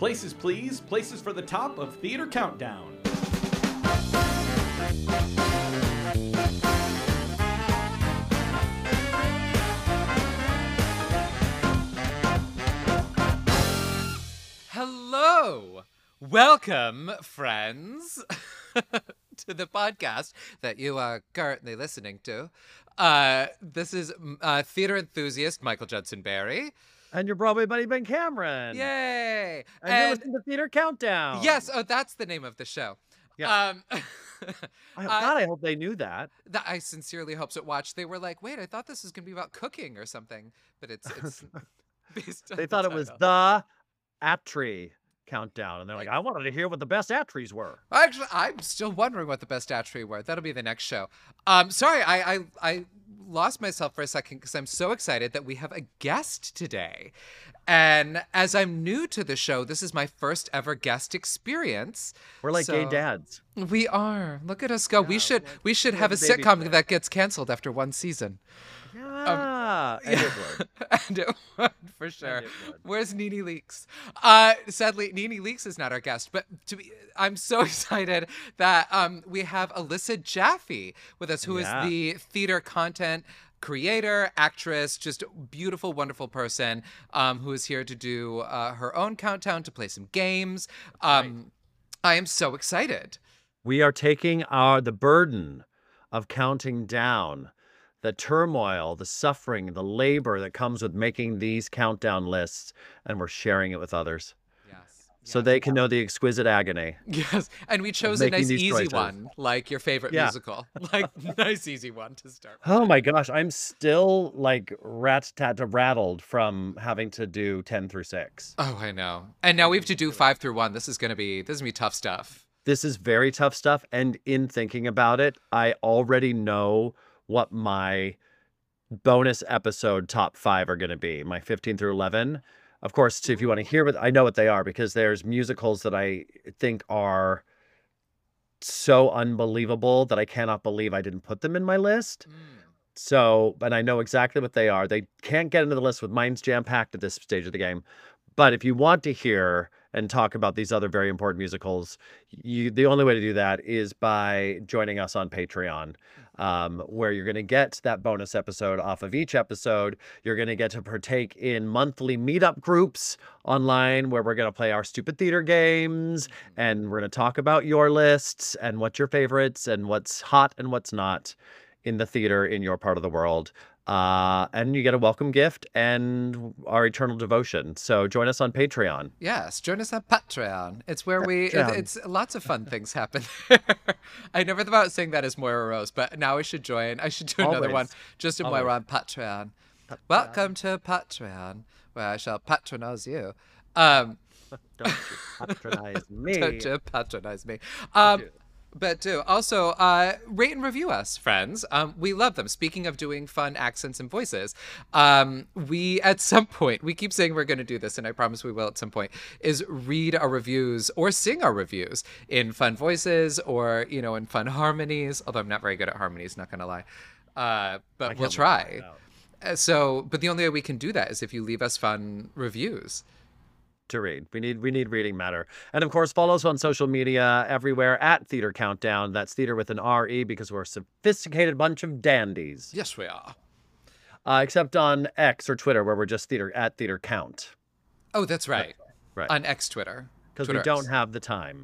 Places, please. Places for the top of Theater Countdown. Hello! Welcome, friends, to the podcast that you are currently listening to. This is theater enthusiast Michael Judson Berry. And your Broadway buddy, Ben Cameron. Yay! And you're listening to Theater Countdown. Yes, that's the name of the show. Yeah. I hope they knew that. I sincerely hope so. Watch, they were like, wait, I thought this was going to be about cooking or something. But it's based on They thought it was the Attry Countdown. And they're like, I wanted to hear what the best Attrys were. Actually, I'm still wondering what the best Attry were. That'll be the next show. Sorry, I lost myself for a second because I'm so excited that we have a guest today. And as I'm new to the show, this is my first ever guest experience. We're like gay dads. We are. Look at us go. Yeah, we should have a sitcom that gets canceled after one season. Yeah, and it would. And it would, for sure. Where's Nene Leakes? Sadly, Nene Leakes is not our guest, but I'm so excited that we have Alyssa Jaffe with us, who is the theater content creator, actress, just beautiful, wonderful person who is here to do her own countdown, to play some games. I am so excited. We are taking the burden of counting down the turmoil, the suffering, the labor that comes with making these countdown lists, and we're sharing it with others. So they can know the exquisite agony. Yes, and we chose a nice easy one, like your favorite musical. Like, nice easy one to start with. Oh my gosh, I'm still like rattled from having to do 10 through 6. Oh, I know. And now we have to do 5 through 1. This is gonna be tough stuff. This is very tough stuff, and in thinking about it, I already know what my bonus episode top 5 are going to be, my 15 through 11. Of course, if you want to hear what I know what they are, because there's musicals that I think are so unbelievable that I cannot believe I didn't put them in my list. So, and I know exactly what they are. They can't get into the list with Minds Jam-packed at this stage of the game. But if you want to hear and talk about these other very important musicals, the only way to do that is by joining us on Patreon, where you're going to get that bonus episode off of each episode. You're going to get to partake in monthly meetup groups online where we're going to play our stupid theater games, and we're going to talk about your lists and what's your favorites and what's hot and what's not in the theater in your part of the world. And you get a welcome gift and our eternal devotion. So join us on Patreon. Yes, join us on Patreon. It's where it's lots of fun things happen there. I never thought about saying that as Moira Rose, but now I should join. I should do another one just in Moira on Patreon. Welcome to Patreon, where I shall patronize you. Don't you patronize me. Don't you patronize me. But do also rate and review us, friends. We love them. Speaking of doing fun accents and voices, we at some point, we keep saying we're going to do this, and I promise we will at some point, is read our reviews or sing our reviews in fun voices or, in fun harmonies. Although I'm not very good at harmonies, not going to lie. But we'll try. But the only way we can do that is if you leave us fun reviews. To read. We need reading matter. And of course, follow us on social media everywhere at Theater Countdown. That's theater with an R-E, because we're a sophisticated bunch of dandies. Yes, we are. Except on X or Twitter, where we're just at Theater Count. Oh, that's right. Right. On X Twitter. Because we don't have the time.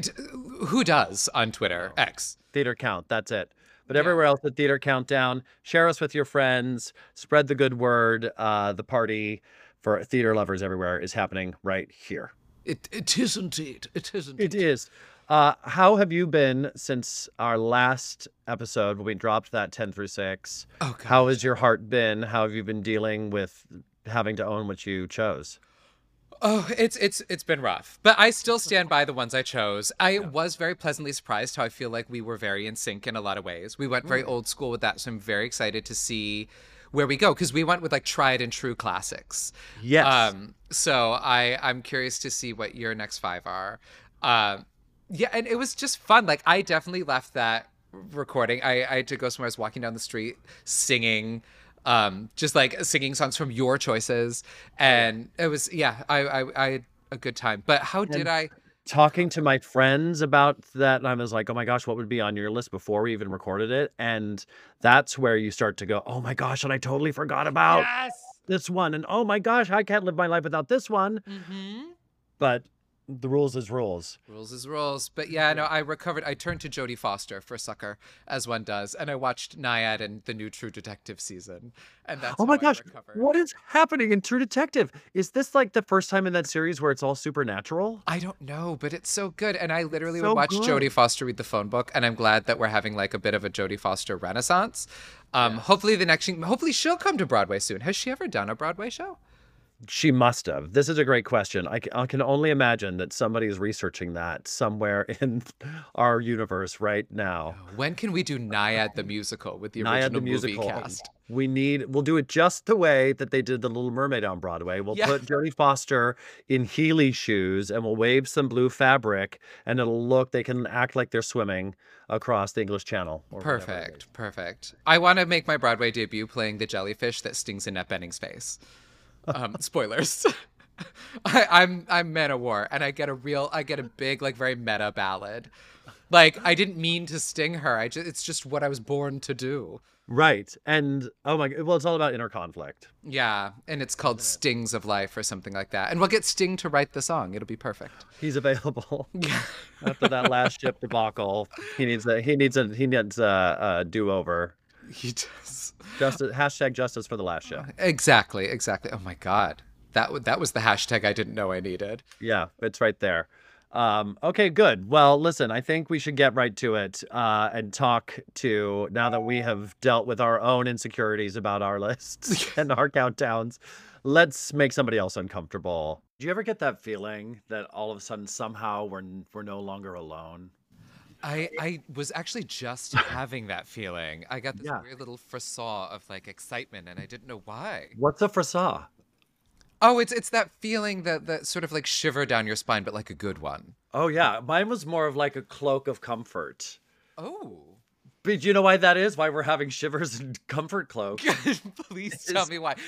Who does on Twitter? X. Theater Count. That's it. But everywhere else at Theater Countdown, share us with your friends. Spread the good word. The party for theater lovers everywhere is happening right here. It is indeed. It is indeed. It is. How have you been since our last episode when we dropped that 10 through 6? Oh, gosh. How has your heart been? How have you been dealing with having to own what you chose? Oh, it's been rough, but I still stand by the ones I chose. I was very pleasantly surprised how I feel like we were very in sync in a lot of ways. We went very old school with that, so I'm very excited to see where we go, because we went with like tried and true classics. Yes. So I'm curious to see what your next 5 are. Yeah, and it was just fun. Like, I definitely left that recording. I had to go somewhere. I was walking down the street singing, just like singing songs from your choices, and it was I a good time. But how did And I? talking to my friends about that, and I was like, oh my gosh, what would be on your list before we even recorded it? And that's where you start to go, oh my gosh, and I totally forgot about Yes. this one. And oh my gosh, I can't live my life without this one. Mm-hmm. But the rules is rules. Rules is rules. But yeah, no, I recovered. I turned to Jodie Foster for succor, as one does, and I watched Naiad and the new True Detective season, and that's Oh how my I gosh, recovered. what is happening in True Detective? Is this like the first time in that series where it's all supernatural? I don't know, but it's so good. And I literally So would watch good. Jodie Foster read the phone book, and I'm glad that we're having like a bit of a Jodie Foster renaissance. Hopefully hopefully she'll come to Broadway soon. Has she ever done a Broadway show? She must have. This is a great question. I can only imagine that somebody is researching that somewhere in our universe right now. When can we do Naiad the musical with the Naiad original the movie musical. cast? We'll do it just the way that they did The Little Mermaid on Broadway. We'll Yeah. put Jodie Foster in Heeley shoes and we'll wave some blue fabric and they can act like they're swimming across the English Channel. Or whatever it is. Perfect, perfect. I want to make my Broadway debut playing the jellyfish that stings Annette Bening's face. Spoilers. I'm Man-O-War, and I get a big, like, very meta ballad. Like, I didn't mean to sting her. It's just what I was born to do. Right. And oh my, well, it's all about inner conflict. Yeah, and it's called Stings of Life or something like that. And we'll get Sting to write the song. It'll be perfect. He's available. Yeah. After that last ship debacle, he needs a do-over. He does. Justice for the last ship. Exactly. Oh my God. That was the hashtag I didn't know I needed. Yeah, it's right there. Okay, good. Well, listen, I think we should get right to it and talk to, now that we have dealt with our own insecurities about our lists and our countdowns, let's make somebody else uncomfortable. Do you ever get that feeling that all of a sudden somehow we're no longer alone? I was actually just having that feeling. I got this Yeah. weird little frisson of like excitement, and I didn't know why. What's a frisson? Oh, it's that feeling that sort of like shiver down your spine, but like a good one. Oh yeah, mine was more of like a cloak of comfort. Oh. But do you know why that is? Why we're having shivers and comfort cloaks? Please tell me why.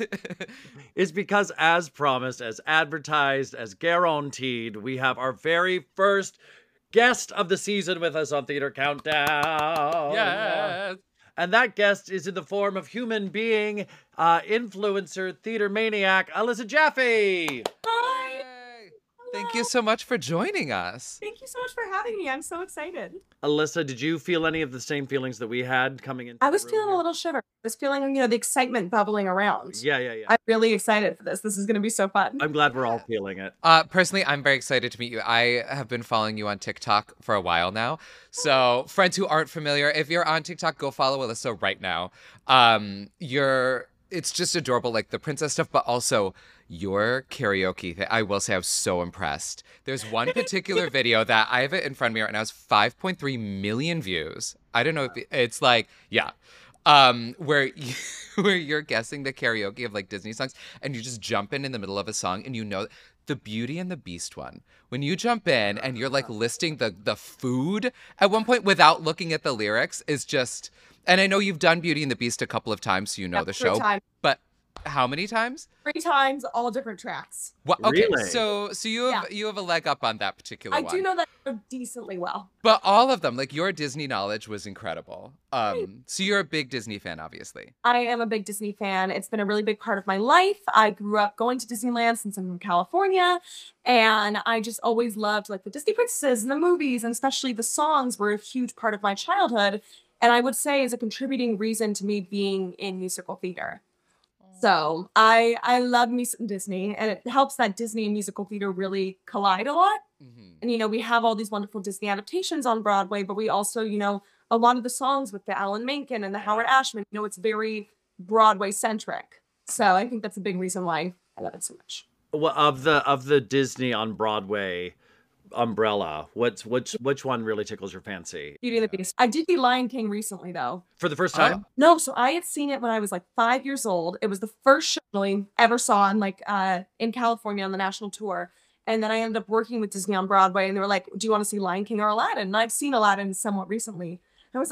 Is because, as promised, as advertised, as guaranteed, we have our very first guest of the season with us on Theater Countdown. Yes. And that guest is in the form of human being, influencer, theater maniac, Alyssa Jaffe. Hi. Yay. Thank you so much for joining us. Thank you so much for having me. I'm so excited. Alyssa, did you feel any of the same feelings that we had coming in? I was feeling a little shiver. I was feeling, the excitement bubbling around. Yeah. I'm really excited for this. This is going to be so fun. I'm glad we're all feeling it. Personally, I'm very excited to meet you. I have been following you on TikTok for a while now. So, friends who aren't familiar, if you're on TikTok, go follow Alyssa right now. It's just adorable, like the princess stuff, but also your karaoke thing. I will say I was so impressed. There's one particular video that I have it in front of me right now. It's 5.3 million views. I don't know if it's like, yeah. Where you're guessing the karaoke of like Disney songs, and you just jump in the middle of a song, and the Beauty and the Beast one. When you jump in and you're like listing the food at one point without looking at the lyrics is just. And I know you've done Beauty and the Beast a couple of times, so you know the show. 3 times. But how many times? 3 times, all different tracks. Well, okay, Really? so you have a leg up on that particular I one. do know that decently well. But all of them, like your Disney knowledge was incredible. So you're a big Disney fan, obviously. I am a big Disney fan. It's been a really big part of my life. I grew up going to Disneyland since I'm from California. And I just always loved like the Disney princesses and the movies, and especially the songs were a huge part of my childhood. And I would say is a contributing reason to me being in musical theater. So I love me some Disney, and it helps that Disney and musical theater really collide a lot. Mm-hmm. And, we have all these wonderful Disney adaptations on Broadway, but we also, a lot of the songs with the Alan Menken and the Howard Ashman, it's very Broadway centric. So I think that's a big reason why I love it so much. Well, of the Disney on Broadway umbrella, which one really tickles your fancy? Beauty and the Beast. I did the Lion King recently, though. For the first time? No, so I had seen it when I was like 5 years old. It was the first show I really ever saw in California on the national tour. And then I ended up working with Disney on Broadway, and they were like, do you want to see Lion King or Aladdin? And I've seen Aladdin somewhat recently. I was like,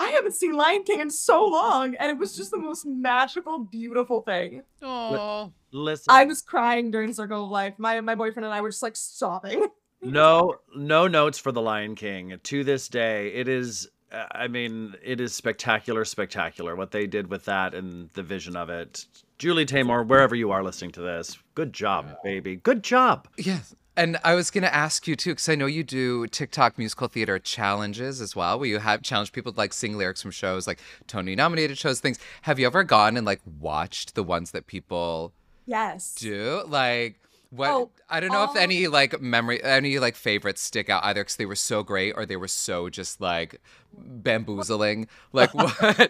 I haven't seen Lion King in so long, and it was just the most magical, beautiful thing. Oh, Listen, I was crying during Circle of Life. My boyfriend and I were just like sobbing. no notes for The Lion King. To this day, it is. I mean, it is spectacular, spectacular what they did with that and the vision of it. Julie Taymor, wherever you are listening to this, good job, baby. Good job. yes. And I was going to ask you too, because I know you do TikTok musical theater challenges as well, where you have challenged people to like sing lyrics from shows, like Tony nominated shows, things. Have you ever gone and like watched the ones that people Yes. do? Like, what? Oh, I don't know if any like any like favorites stick out either because they were so great or they were so just like bamboozling. Like what?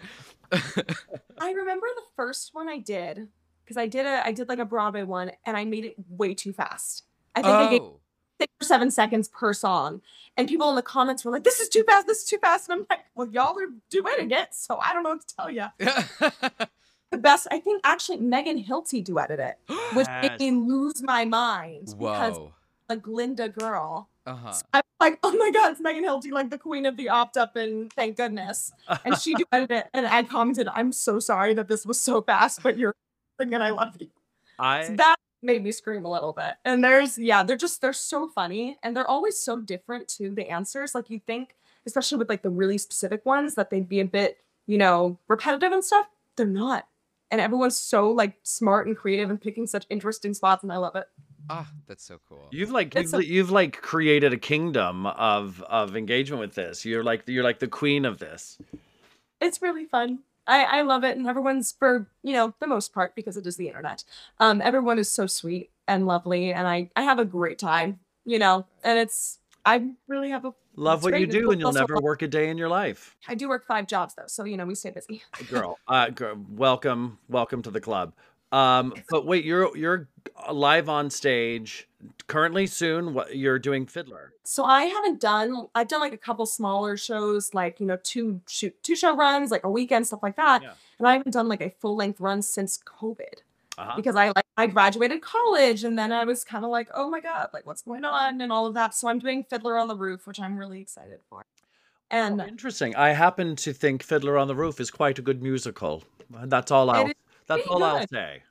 I remember the first one I did because I did like a Broadway one and I made it way too fast. I think I gave Oh. 6 or 7 seconds per song, and people in the comments were like, "This is too fast. This is too fast." And I'm like, "Well, y'all are duetting it, so I don't know what to tell you." The best, I think, actually Megan Hilty duetted it, which made me lose my mind because Whoa. a Glinda girl. Uh-huh. I'm like, oh my god, it's Megan Hilty, like the queen of the opt up, and thank goodness. And she duetted it, and I commented, "I'm so sorry that this was so fast, but you're and I love you." So that made me scream a little bit. And they're so funny, and they're always so different too. The answers, like you think, especially with like the really specific ones, that they'd be a bit, repetitive and stuff. They're not. And everyone's so like smart and creative and picking such interesting spots, and I love it. Ah, that's so cool. You've like created a kingdom of engagement with this. You're like the queen of this. It's really fun. I love it, and everyone's, for the most part, because it is the internet. Everyone is so sweet and lovely, and I have a great time. And I really have a Love it's what great. you do, and you'll Also, never work a day in your life. I do work 5 jobs though, so we stay busy. Girl, welcome to the club. But wait, you're live on stage currently soon. What you're doing Fiddler? So I've done like a couple smaller shows, like 2 show runs, like a weekend, stuff like that. Yeah. And I haven't done like a full-length run since COVID. Uh-huh. Because I graduated college, and then I was kind of like, oh my god, like what's going on and all of that. So I'm doing Fiddler on the Roof, which I'm really excited for. And Interesting. I happen to think Fiddler on the Roof is quite a good musical. That's all I'll is that's pretty all I'll good. say.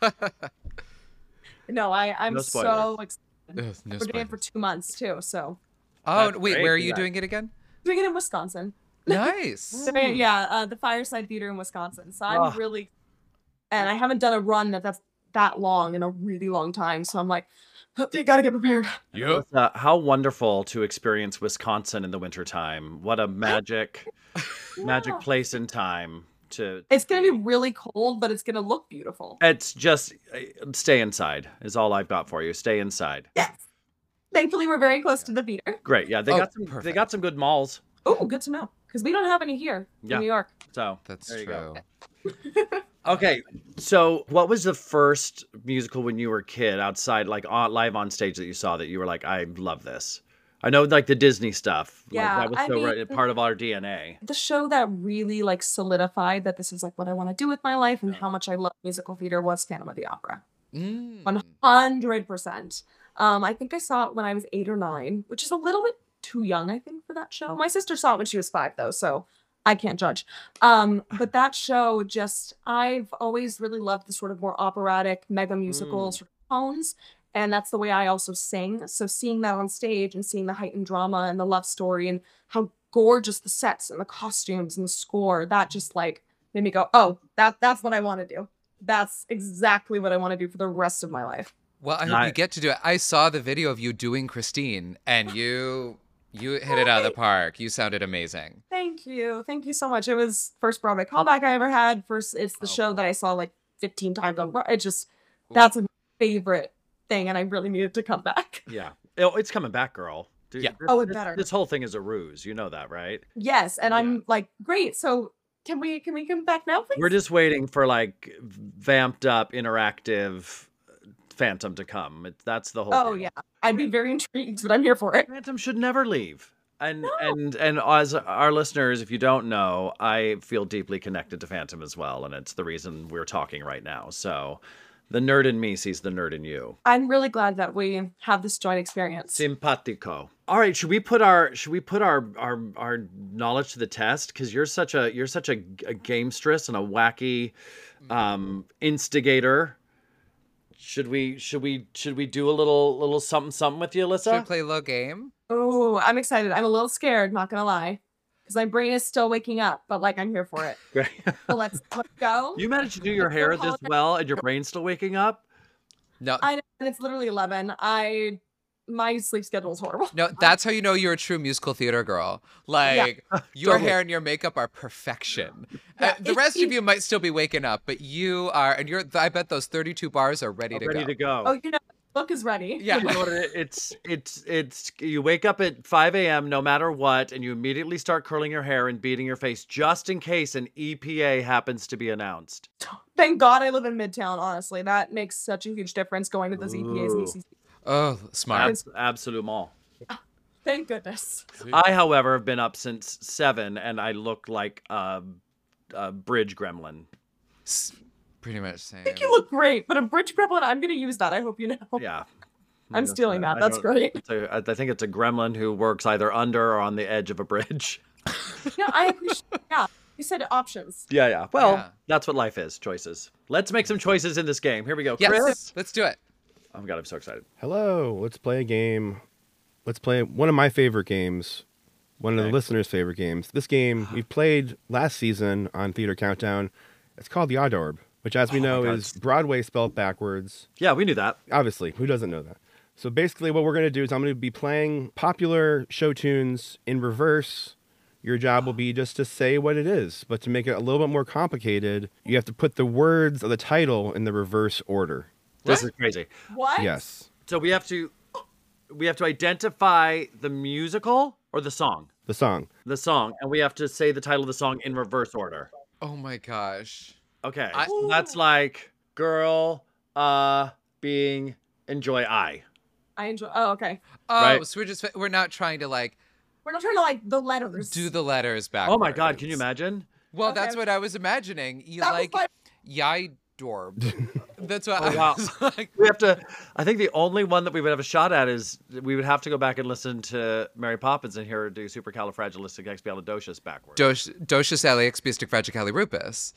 No, I'm No so spoilers. excited. Ugh, no We're doing it for spoilers. 2 months too. So Oh, That's wait, great. where are you Yeah. doing it again? doing it in Wisconsin. Nice. So, yeah, the Fireside Theater in Wisconsin. So I'm Oh. really, and I haven't done a run that's that long in a really long time. So I'm like, you gotta get prepared. Yep. How wonderful to experience Wisconsin in the wintertime. What a magic Yeah. place and time to It's gonna be really cold, but it's gonna look beautiful. It's just stay inside is all I've got for you. Stay inside. Yes. Thankfully, we're very close to the theater. Great. Yeah, they Oh, got some perfect. good malls. Oh, good to know. Because we don't have any here Yeah. in New York. So That's there you true. go. Okay, so what was the first musical when you were a kid outside, like live on stage, that you saw that you were like, I love this? I know, like the Disney stuff. Yeah, like, that was I so mean- part of our DNA. The show that really like solidified that this is like what I want to do with my life and Yeah. how much I love musical theater was Phantom of the Opera. Mm. 100%. I think I saw it when I was 8 or 9, which is a little bit too young, I think, for that show. My sister saw it when she was 5, though, so I can't judge. But that show I've always really loved the sort of more operatic, mega musical sort of tones. And that's the way I also sing. So seeing that on stage and seeing the heightened drama and the love story and how gorgeous the sets and the costumes and the score, that just like made me go, oh, that's what I want to do. That's exactly what I want to do for the rest of my life. Well, I hope you get to do it. I saw the video of you doing Christine, and you hit it out of the park. You sounded amazing. Thank you. Thank you so much. It was first Broadway callback I ever had. It's the show that I saw like 15 times on Broadway. That's a favorite thing, and I really needed to come back. Yeah. It's coming back, girl. Dude, Yeah. It better. This whole thing is a ruse. You know that, right? Yes, and Yeah. I'm like, great. So can we come back now, please? We're just waiting for like vamped up, interactive Phantom to come. That's the whole Oh thing. yeah, I'd be very intrigued, but I'm here for it. Phantom should never leave. And No. and as our listeners, if you don't know, I feel deeply connected to Phantom as well, and it's the reason we're talking right now. So The nerd in me sees the nerd in you. I'm really glad that we have this joint experience. Simpatico. All right, should we put our knowledge to the test? Because you're such a gamestress and a wacky instigator. Should we do a little something with you, Alyssa? Should we play a little game? Oh, I'm excited. I'm a little scared, not gonna lie. Because my brain is still waking up, but like I'm here for it. Great. So let's go. You managed to do your hair this well and your brain's still waking up? No, I know, and it's literally 11. My sleep schedule is horrible. no, that's how you know you're a true musical theater girl. Like your Totally. hair and your makeup are perfection. Yeah, The rest of you might still be waking up, but you are, and you're. I bet those 32 bars are ready to Ready go. to go. Oh, the book is ready. Yeah. You know what it's you wake up at 5 a.m. no matter what, and you immediately start curling your hair and beating your face just in case an EPA happens to be announced. Thank God I live in Midtown, honestly. That makes such a huge difference going to those EPAs and Ooh. ECC. Oh, smart. Absolute mall. Thank goodness. I, however, have been up since 7, and I look like a bridge gremlin. Pretty much same. I think you look great, but a bridge gremlin, I'm going to use that. I hope you know. Yeah. I'm stealing that. I That's don't- great. I think it's a gremlin who works either under or on the edge of a bridge. Yeah, I appreciate Yeah, you said options. Yeah. Well, Yeah. that's what life is, choices. Let's make some choices in this game. Here we go. Yes, Chris? let's do it. Oh my God, I'm so excited. Hello, let's play a game. Let's play one of my favorite games, one of the Okay. listeners' favorite games. This game we played last season on Theater Countdown. It's called The Odd Orb, which, as we know, God. is Broadway spelled backwards. Yeah, we knew that. Obviously, who doesn't know that? So basically, what we're going to do is I'm going to be playing popular show tunes in reverse. Your job will be just to say what it is, but to make it a little bit more complicated, you have to put the words of the title in the reverse order. This is crazy. What? Yes, So we have to identify the musical or the song. the song. The song, and we have to say the title of the song in reverse order. Oh my gosh. Okay, I- so that's like girl, being, enjoy, I. I enjoy. Oh, okay. Oh, Right. so we're not trying to like We're not trying to like the letters. do the letters backwards. Oh my God, can you imagine? Well, Okay. that's what I was imagining. You That was like my- Yai Dorb. That's what Oh, I wow. was like. We have to. I think the only one that we would have a shot at is we would have to go back and listen to Mary Poppins and hear her do supercalifragilisticexpialidocious backwards. Docious Aliexpiasticfragicalirupus.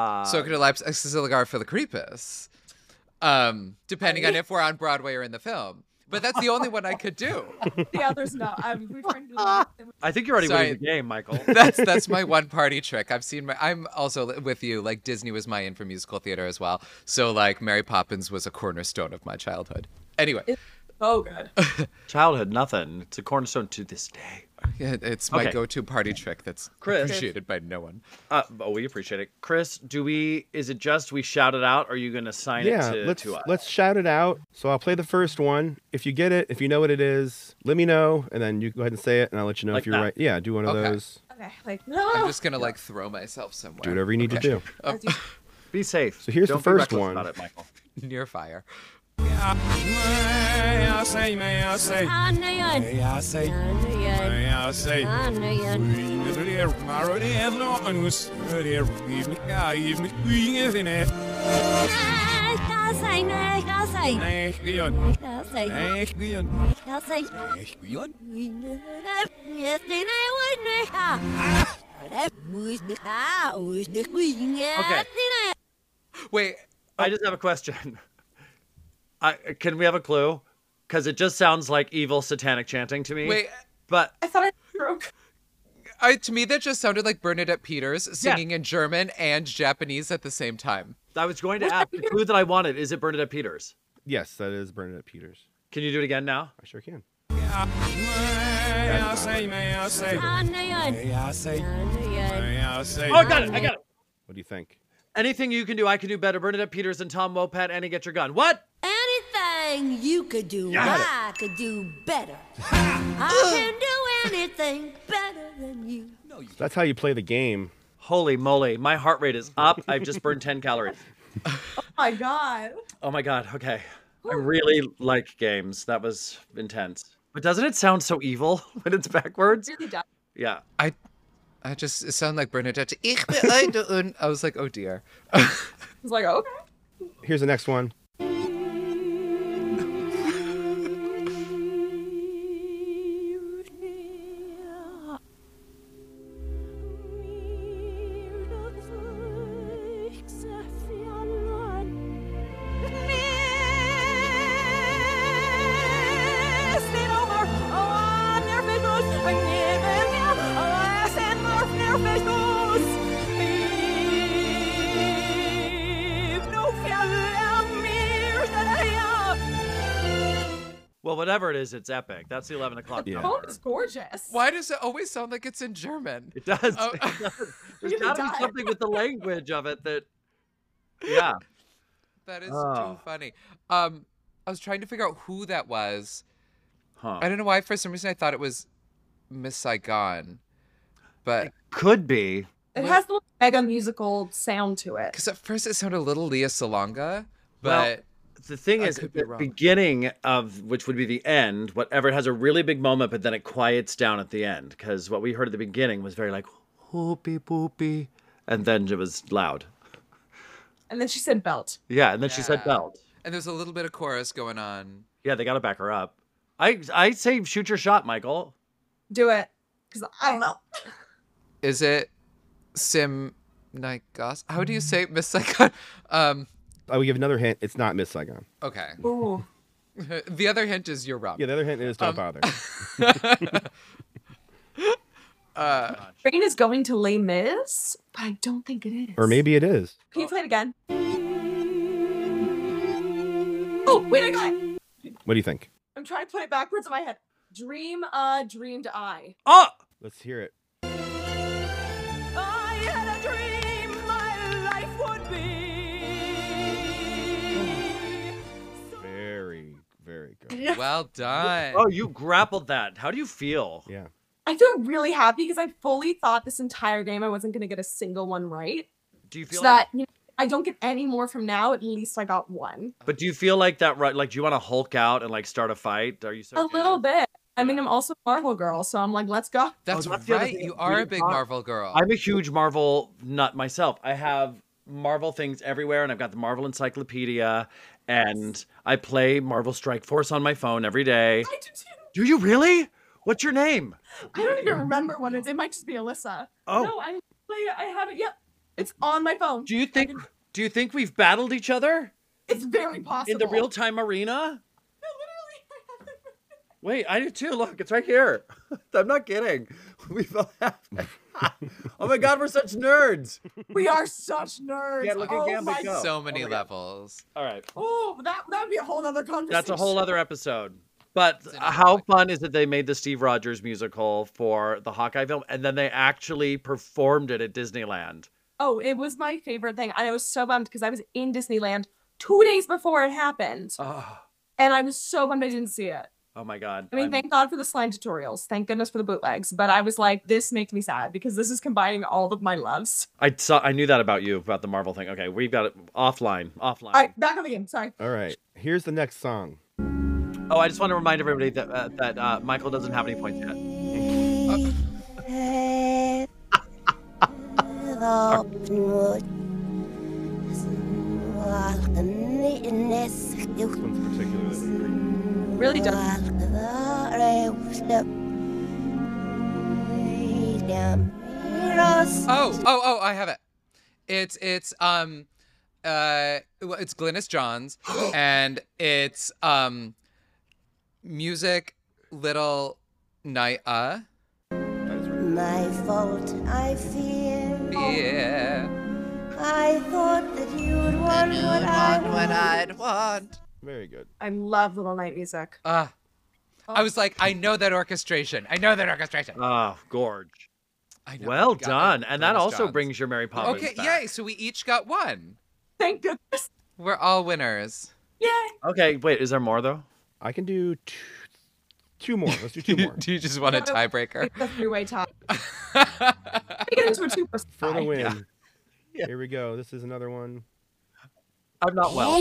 Socanalipsexilligarfilocrepus. Depending on if we're on Broadway or in the film. But that's the only one I could do. The others, no. We're trying to do that. I think you're already Sorry. winning the game, Michael. That's my one party trick. I'm also with you. Like Disney was my in for musical theater as well. So like Mary Poppins was a cornerstone of my childhood. Anyway, Oh, good. Childhood, nothing. It's a cornerstone to this day. it's my Okay. go-to party trick that's Chris. appreciated by no one. We appreciate it. Chris, is it just we shout it out, or are you going to sign Yeah, it to us? let's shout it out. So I'll play the first one. If you get it, if you know what it is, let me know, and then you go ahead and say it, and I'll let you know Like if you're that. right. Yeah, do one of Okay. those. Okay. Like, no. I'm just gonna like throw myself somewhere. Do whatever you need to do. As you- Be safe. So here's the Don't be first reckless one. About it, Michael. Near fire. Wait, I just have a question. Can we have a clue? Because it just sounds like evil satanic chanting to me. wait. But I thought I broke. To me, that just sounded like Bernadette Peters singing in German and Japanese at the same time. I was going to ask the clue that I wanted. Is it Bernadette Peters? Yes, that is Bernadette Peters. Can you do it again now? I sure can. Oh I got it. What do you think? Anything you can do, I can do better. Bernadette Peters and Tom Wopat, Annie, get your gun. What? Anything you could do, I could do better. I can do anything better than you. So that's how you play the game. Holy moly. My heart rate is up. I've just burned 10 calories. Oh my God. Oh my God. Okay. I really like games. That was intense. But doesn't it sound so evil when it's backwards? Really does. Yeah. I just it sounded like Bernadette. Ich beeide un. I was like, oh dear. I was like, okay. Here's the next one. Well, whatever it is, it's epic. That's the 11 o'clock Yeah. Oh, number. it's gorgeous. Why does it always sound like it's in German? It does. Oh. It does. There's Really got to be does. something with the language of it that, yeah. That is Oh. too funny. I was trying to figure out who that was. Huh. I don't know why. For some reason, I thought it was Miss Saigon, but Could be. It has the mega musical sound to it. because at first it sounded a little Leah Salonga, Well, but The thing I is, could at be the wrong. beginning of which would be the end, whatever, it has a really big moment, but then it quiets down at the end. Because what we heard at the beginning was very like, whoopee poopy. And then it was loud. And then she said belt. Yeah, and then she said Yeah. belt. and there's a little bit of chorus going on. Yeah, they got to back her up. I say shoot your shot, Michael. Do it. Because I don't know. Is it Sim Naigas? How do you say Miss Saigon? I will give another hint. It's not Miss Saigon. Okay. Ooh. The other hint is you're wrong. Yeah, the other hint is don't bother. Rain is going to Les Mis, but I don't think it is. Or maybe it is. Can you play it again? Oh, wait, I got it. What do you think? I'm trying to put it backwards in my head. Dreamed I. Oh! Let's hear it. I had a dream my life would be. Very, very good. Well done. Oh, you grappled that. How do you feel? Yeah. I feel really happy because I fully thought this entire game I wasn't going to get a single one right. Do you feel So that I don't get any more from now. At least I got one. But do you feel like that right? Like, do you want to Hulk out and like start a fight? Are you so A good? little bit. I mean, I'm also a Marvel girl, so I'm like, let's go. That's that's the other right. thing. You are We a big are- Marvel girl. I'm a huge Marvel nut myself. I have Marvel things everywhere, and I've got the Marvel Encyclopedia, and I play Marvel Strike Force on my phone every day. I do too. Do you really? What's your name? I don't even remember what it is. It might just be Alyssa. Oh. No, I play it. I have it. Yep. It's on my phone. Do you think? Do you think we've battled each other It's very possible. in the real time arena? No, literally. I have it. Wait, I do too. Look, it's right here. I'm not kidding. We both have it. Oh my God, we're such nerds. We are such nerds. Yeah, look at oh Gambit my go. So many Oh my God. levels. All right. Oh, that would be a whole other conversation. That's a whole other episode. But another how podcast. fun is it they made the Steve Rogers musical for the Hawkeye film and then they actually performed it at Disneyland? Oh, it was my favorite thing. I was so bummed because I was in Disneyland 2 days before it happened. Oh, And I was so bummed I didn't see it. oh my God. I mean, thank God for the slime tutorials. Thank goodness for the bootlegs. But I was like, this makes me sad because this is combining all of my loves. I knew that about you, about the Marvel thing. Okay, we've got it offline. All right, back on the game. Sorry. All right. Here's the next song. Oh, I just want to remind everybody that Michael doesn't have any points yet. This one's particularly great. Really does. Oh, I have it. It's it's Glynis Johns and it's music Little Night That is right. My fault, I fear. Yeah. I thought that you'd want what I want. I'd want. Very good. I love Little Night music. I was like, I know that orchestration. Oh, gorge. I know. Well Got it. done. And that Glynis also Johns. brings your Mary Poppins Okay, back. yay. So we each got one. Thank goodness. We're all winners. Yay. Okay, wait, is there more though? I can do two more. Let's do two more. Do you just want a tiebreaker? It's a three-way tie. I get into a two-person For the tie. win. Yeah. Here we go. This is another one. I'm not well.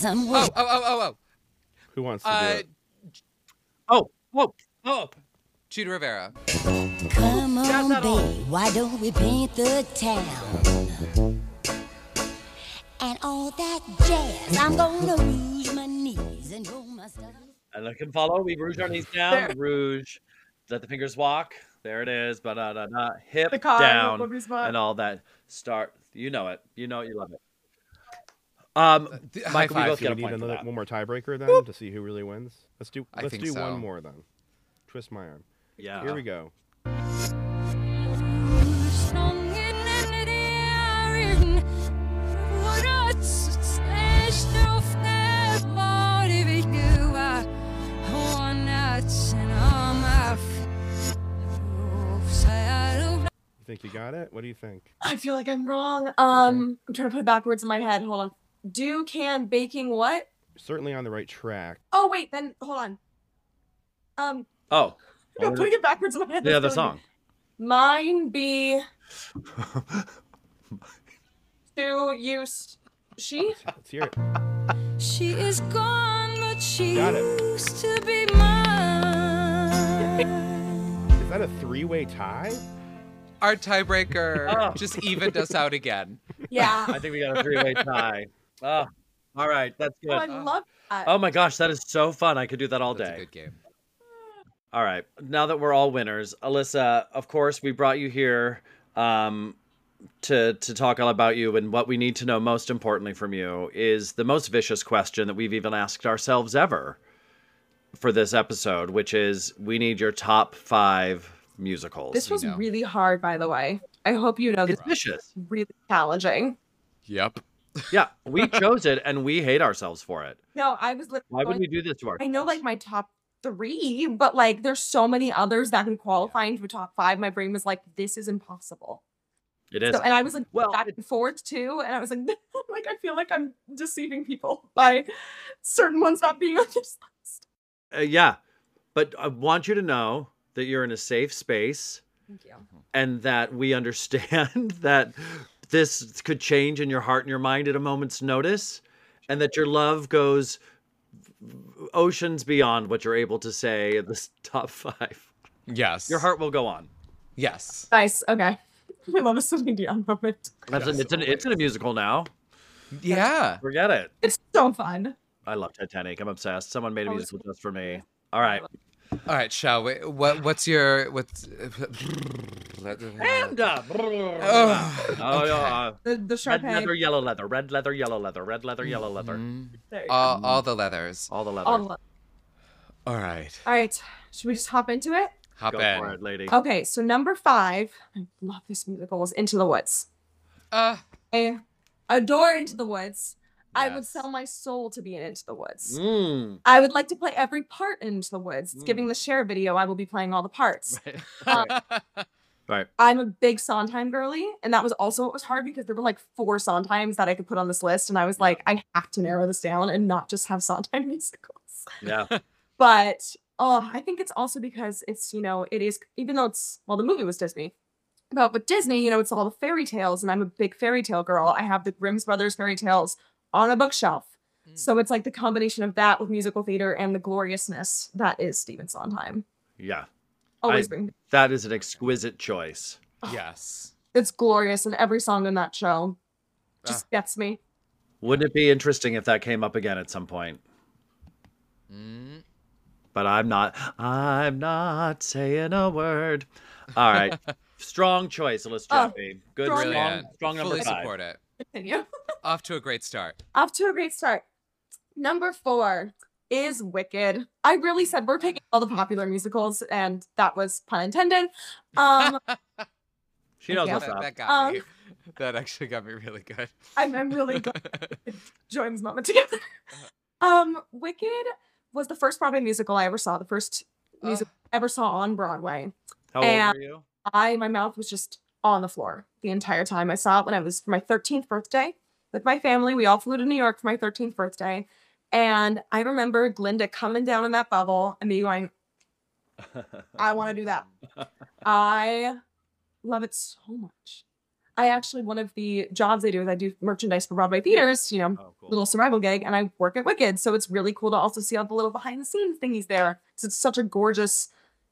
Oh. Who wants to do it? Oh, whoa, oh. Cheetah Rivera. Come on, baby, why don't we paint the town? And all that jazz, I'm gonna rouge my knees and roll my stuff. And I can follow. We rouge our knees down. Rouge. Let the fingers walk. There it is. Ba-da-da-da. Hip The car, down. Bobby Spot. And all that. Start. You know it. You know it. You love it. High Michael, we five. both Do get we a need point for that. one more tiebreaker then to see who really wins? Let's do I think so. one more then. Twist my arm. Yeah. Here we go. You think you got it? What do you think? I feel like I'm wrong. I'm trying to put it backwards in my head. Hold on. Do, can, baking, what? Certainly on the right track. Oh wait, then hold on. Oh. No, putting it backwards in my head. The is other killing song. me. Mine be to use she. Let's hear it. She is gone, but she Got it. used to be mine. Is that a three-way tie? Our tiebreaker Oh. just evened us out again. Yeah. I think we got a three-way tie. Oh, all right. That's Oh, I good. love that. Oh my gosh, that is so fun. I could do that all That's a day. good game. All right. Now that we're all winners, Alyssa, of course, we brought you here to talk all about you. And what we need to know most importantly from you is the most vicious question that we've even asked ourselves ever for this episode, which is we need your top 5 musicals. This was know. really hard, by the way. I hope you know this It's vicious. is really challenging. Yep. Yeah, we chose it and we hate ourselves for it. No, I was literally Why would going- we do this to I ourselves? know like my top 3, but like there's so many others that can qualify into a top 5. My brain was like, this is impossible. It is. So, and I was like Well, back and forth too, and I was like, like I feel like I'm deceiving people by certain ones not being on this list. Yeah, but I want you to know that you're in a safe space Thank you. and that we understand that this could change in your heart and your mind at a moment's notice, and that your love goes oceans beyond what you're able to say in this top 5. Yes. Your heart will go on. Yes. Nice. Okay. I love a Celine Dion moment. It's in a musical now. Yeah. Forget it. It's so fun. I love Titanic. I'm obsessed. Someone made a Oh, musical just for me. All right. All right, shall we? What's your And The red Sharpay. leather, yellow leather, red leather, yellow leather, red leather, yellow leather. There you go. all the leathers. All the leather. All of- All right. All right. Should we just hop into it? Hop Go in. for it, lady. Okay. So number 5, I love this musical, is Into the Woods. I adore Into the Woods. I would Yes. sell my soul to be in Into the Woods. Mm. I would like to play every part in Into the Woods. It's giving the Cher video. I will be playing all the parts. Right. I'm a big Sondheim girly, and that was also what was hard because there were like 4 Sondheims that I could put on this list, and I was like, I have to narrow this down and not just have Sondheim musicals. Yeah. But I think it's also because it's, it is, even though the movie was Disney, but with Disney, it's all the fairy tales, and I'm a big fairy tale girl. I have the Grimm's Brothers fairy tales on a bookshelf. So it's like the combination of that with musical theater and the gloriousness that is Stephen Sondheim. Yeah. Always bring. That is an exquisite choice. Yes. It's glorious, and every song in that show just gets me. Wouldn't it be interesting if that came up again at some point? But I'm not saying a word. All right. Strong choice, Alyssa Jaffe. Good, strong. strong number Fully 5. support it. Continue. Off to a great start. Off to a great start. Number 4 is Wicked. I really said we're picking all the popular musicals, and that was pun intended. She knows Yeah. what's up. That got me. That actually got me really good. I'm really glad we could join this moment together. Wicked was the first Broadway musical I ever saw, the first musical I ever saw on Broadway. How old And were you? my mouth was just on the floor the entire time. I saw it when I was for my 13th birthday with my family. We all flew to New York for my 13th birthday. And I remember Glinda coming down in that bubble and me going, I want to do that. I love it so much. One of the jobs I do is I do merchandise for Broadway theaters, Oh, cool. little survival gig, and I work at Wicked. So it's really cool to also see all the little behind the scenes thingies there. Because it's such a gorgeous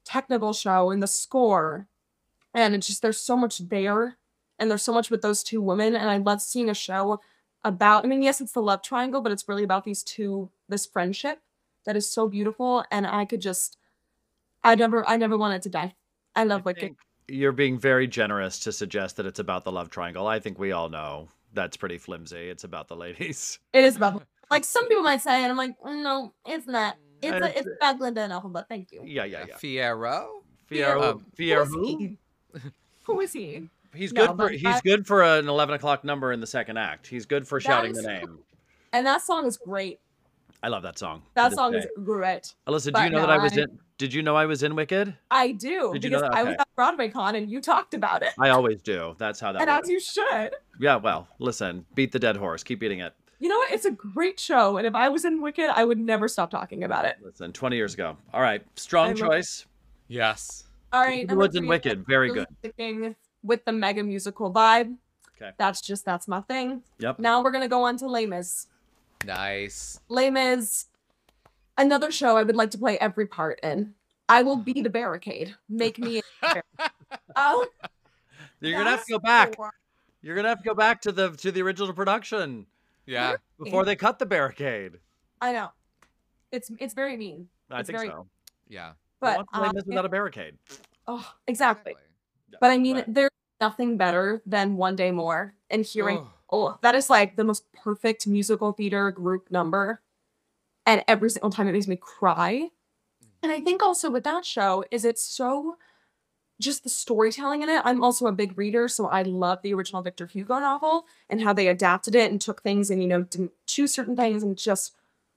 technical show and the score. And it's just, there's so much there. And there's so much with those two women. And I love seeing a show about, I mean, yes, it's the love triangle, but it's really about these two, this friendship that is so beautiful. And I could just, I never want it to die. I love Wicked. think you're being very generous to suggest that it's about the love triangle. I think we all know that's pretty flimsy. It's about the ladies. It is about, like, some people might say, and I'm like, no, it's not. It's about Glinda and Elphaba. Thank you. Yeah. Fiyero? Fiyero Who is he? Who is he? He's No, good but he's good for an 11 o'clock number in the second act. He's good for shouting the is- name. And that song is great. I love that song. That to this song day. is great. Alyssa, do but you know no, that I was I- in? Did you know I was in Wicked? I do. Did you know because that? I was Okay. at Broadway Con and you talked about it. I always do. That's how that And works. as you should. Yeah, well, listen, beat the dead horse. Keep beating it. You know what? It's a great show. And if I was in Wicked, I would never stop talking about it. Listen, 20 years ago. All right, strong I love- choice. Yes. All right. The number Woods and 3, Wicked, very really good. sticking with the mega musical vibe. Okay. That's my thing. Yep. Now we're going to go on to Les Mis. Nice. Les Mis, another show I would like to play every part in. I will be the barricade. Make me. Oh, You're gonna have to go that's back. cool. You're gonna have to go back to the original production Yeah. before they cut the barricade. I know. It's very mean. I It's think very- so. Yeah. But What's Les Mis without a barricade? oh, exactly. Yeah, But I mean, right. there's nothing better than One Day More and hearing. Oh. Oh, that is like the most perfect musical theater group number, and every single time it makes me cry. And I think also with that show is it's so just the storytelling in it. I'm also a big reader, so I love the original Victor Hugo novel and how they adapted it and took things and didn't choose certain things and just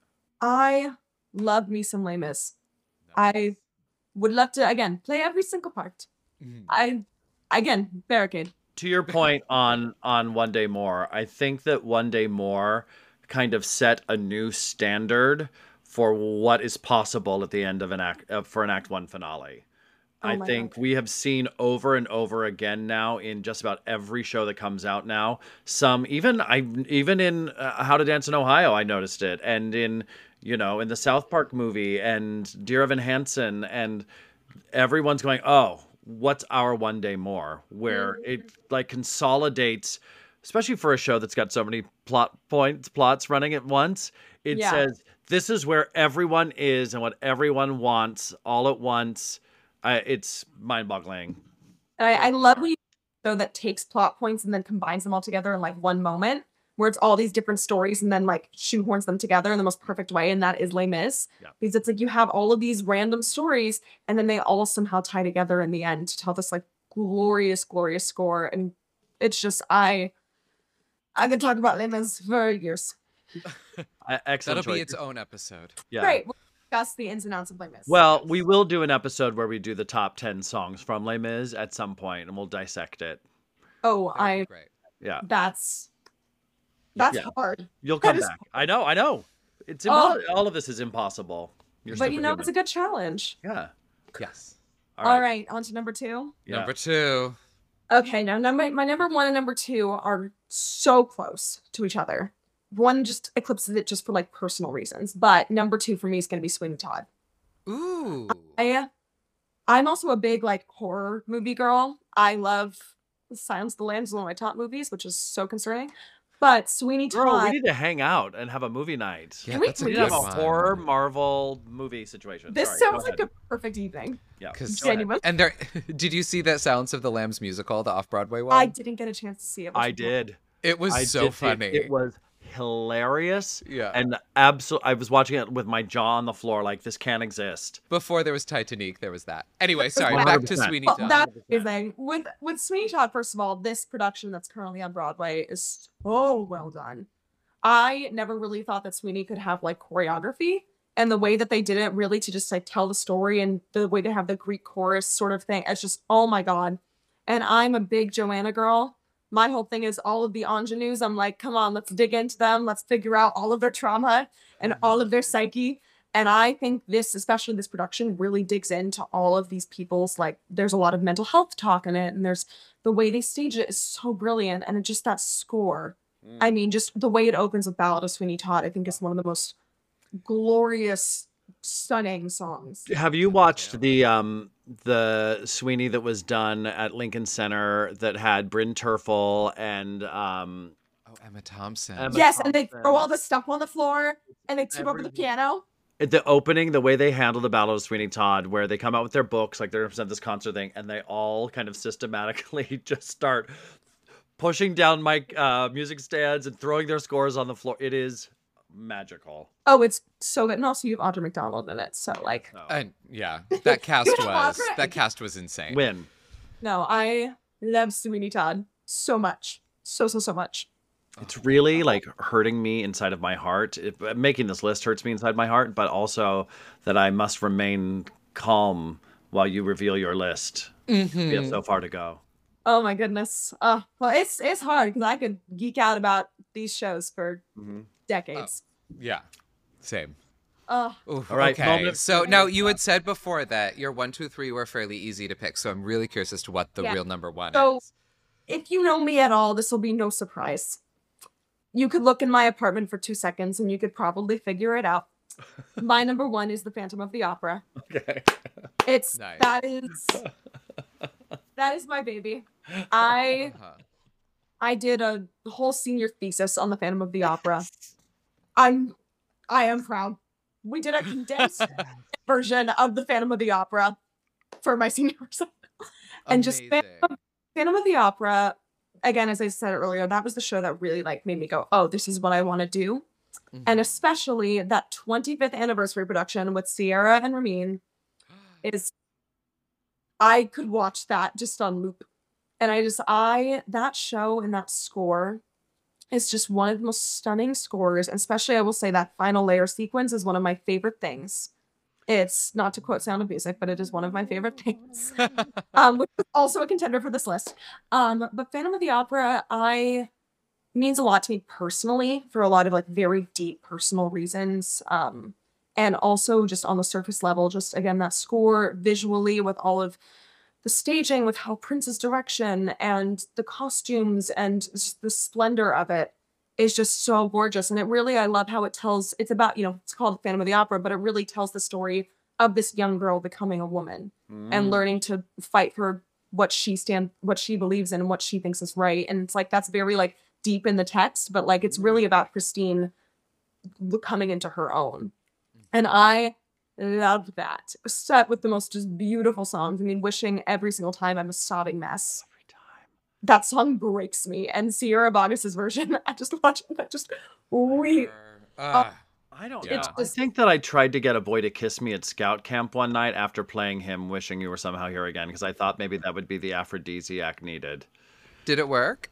I love me some Les Mis. I would love to again play every single part. Mhm. Barricade. To your point on One Day More, I think that One Day More kind of set a new standard for what is possible at the end of an act for an Act 1 finale. Oh I my think we have seen over and over again now in just about every show that comes out now. Some even in How to Dance in Ohio, I noticed it, and in in the South Park movie and Dear Evan Hansen, and everyone's going, oh, what's our One Day More? Where it like consolidates, especially for a show that's got so many plots running at once. It Yeah. says this is where everyone is and what everyone wants all at once. It's mind-boggling. And I love when you though that takes plot points and then combines them all together in like one moment, where it's all these different stories and then like shoehorns them together in the most perfect way, and that is Les Mis. Yeah. Because it's like you have all of these random stories, and then they all somehow tie together in the end to tell this like glorious, glorious score. And it's just I could talk about Les Mis for years. Excellent That'll be choice. its own episode. Yeah. Great. We'll discuss the ins and outs of Les Mis. Well, we will do an episode where we do the top 10 songs from Les Mis at some point, and we'll dissect it. oh, That would be great. Yeah. that's Yeah. hard. You'll That come is- back. I know. It's Oh. all of this is impossible. You're But superhuman. it's a good challenge. Yeah. Yes. All right, on to number 2. Yeah. Number 2. Okay, now my number 1 and number 2 are so close to each other. One just eclipses it just for like personal reasons, but number 2 for me is going to be Sweeney Todd. Ooh. I'm also a big like horror movie girl. I love Silence of the Lambs, one of my top movies, which is so concerning. But Sweeney Girl, we Todd, need to hang out and have a movie night. Yeah, we- that's a We we need good to have one. a horror Marvel movie situation. this Sorry, go sounds like ahead. a perfect evening. Yeah. 'Cause- Go ahead. Genuine. And there, did you see that Silence of the Lambs musical, the off-Broadway one? I didn't get a chance to see it. I did. It was I so did see it. funny. It was hilarious. Yeah. And I was watching it with my jaw on the floor like this can't exist. Before there was Titanic, there was that. Anyway, sorry, 100%. back to Sweeney Well, Todd. that is a with Sweeney Todd. First of all, this production that's currently on Broadway is so well done. I never really thought that Sweeney could have like choreography, and the way that they did it really to just like tell the story and the way they have the Greek chorus sort of thing. It's just oh my god. And I'm a big Joanna girl. My whole thing is all of the ingenues. I'm like, come on, let's dig into them. Let's figure out all of their trauma and all of their psyche. And I think this, especially this production, really digs into all of these people's, like, there's a lot of mental health talk in it. And there's the way they stage it is so brilliant. And it just that score. I mean, just the way it opens with Ballad of Sweeney Todd, I think is one of the most glorious stunning songs. Have you watched the Sweeney that was done at Lincoln Center that had Bryn Terfel and Oh, Emma Thompson. Yes, and they throw all the stuff on the floor and they tip over the piano. the opening, the way they handle the Battle of Sweeney Todd, where they come out with their books, like they're gonna present this concert thing, and they all kind of systematically just start pushing down music stands and throwing their scores on the floor. It is magical. Oh, it's so good. And also you have Audra McDonald in it. So like And yeah, that cast was insane. Win. no, I love Sweeney Todd so much. So much. It's really like hurting me inside of my heart. Making this list hurts me inside my heart, but also that I must remain calm while you reveal your list. We have so far to go. Oh my goodness. Well, it's hard because I could geek out about these shows for decades. Yeah, same. Oh, Oof, All right, okay. moment of So now you had said before that your 1, 2, 3 were fairly easy to pick. So I'm really curious as to what the Yeah. real number one So- is. if you know me at all, this will be no surprise. You could look in my apartment for 2 seconds and you could probably figure it out. My number one is the Phantom of the Opera. Okay. It's Nice. that is my baby. I Uh-huh. did a whole senior thesis on the Phantom of the Opera. I am proud. We did a condensed version of the Phantom of the Opera for my seniors. And just Amazing. Phantom of the Opera, again, as I said earlier, that was the show that really like made me go, oh, this is what I want to do. And especially that 25th anniversary production with Sierra and Ramin is, I could watch that just on loop. And that show and that score is just one of the most stunning scores. And especially, I will say that final layer sequence is one of my favorite things. It's not to quote Sound of Music, but it is one of my favorite things. Which is also a contender for this list. But Phantom of the Opera, means a lot to me personally for a lot of like very deep personal reasons. And also just on the surface level, just again, that score visually with all of the staging, with how Prince's direction and the costumes and just the splendor of it is just so gorgeous. And it really, I love how it's about, it's called Phantom of the Opera, but it really tells the story of this young girl becoming a woman and learning to fight for what she believes in and what she thinks is right. And it's like, that's very like deep in the text, but like, it's really about Christine coming into her own. And I loved that. It was set with the most just beautiful songs. I mean, Wishing every single time I'm a sobbing mess. Every time. That song breaks me. And Sierra Boggess's version, I just watch it. I just weep. I don't Yeah. know. I think that I tried to get a boy to kiss me at scout camp one night after playing him Wishing You Were Somehow Here Again, because I thought maybe that would be the aphrodisiac needed. Did it work?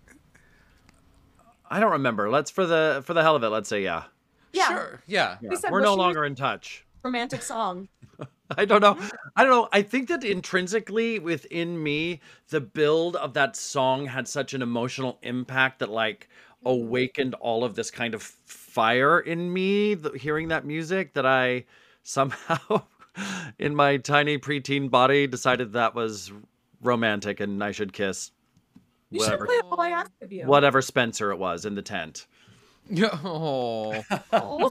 I don't remember. For the hell of it, let's say yeah. Yeah. Sure. Yeah. We said We're no Wishing You longer in touch. Romantic song. I don't know. I think that intrinsically within me, the build of that song had such an emotional impact that like awakened all of this kind of fire in me, hearing that music, that I somehow in my tiny preteen body decided that was romantic and I should kiss You should whatever, play All I Ask of You. whatever Spencer it was in the tent. Oh, Oh,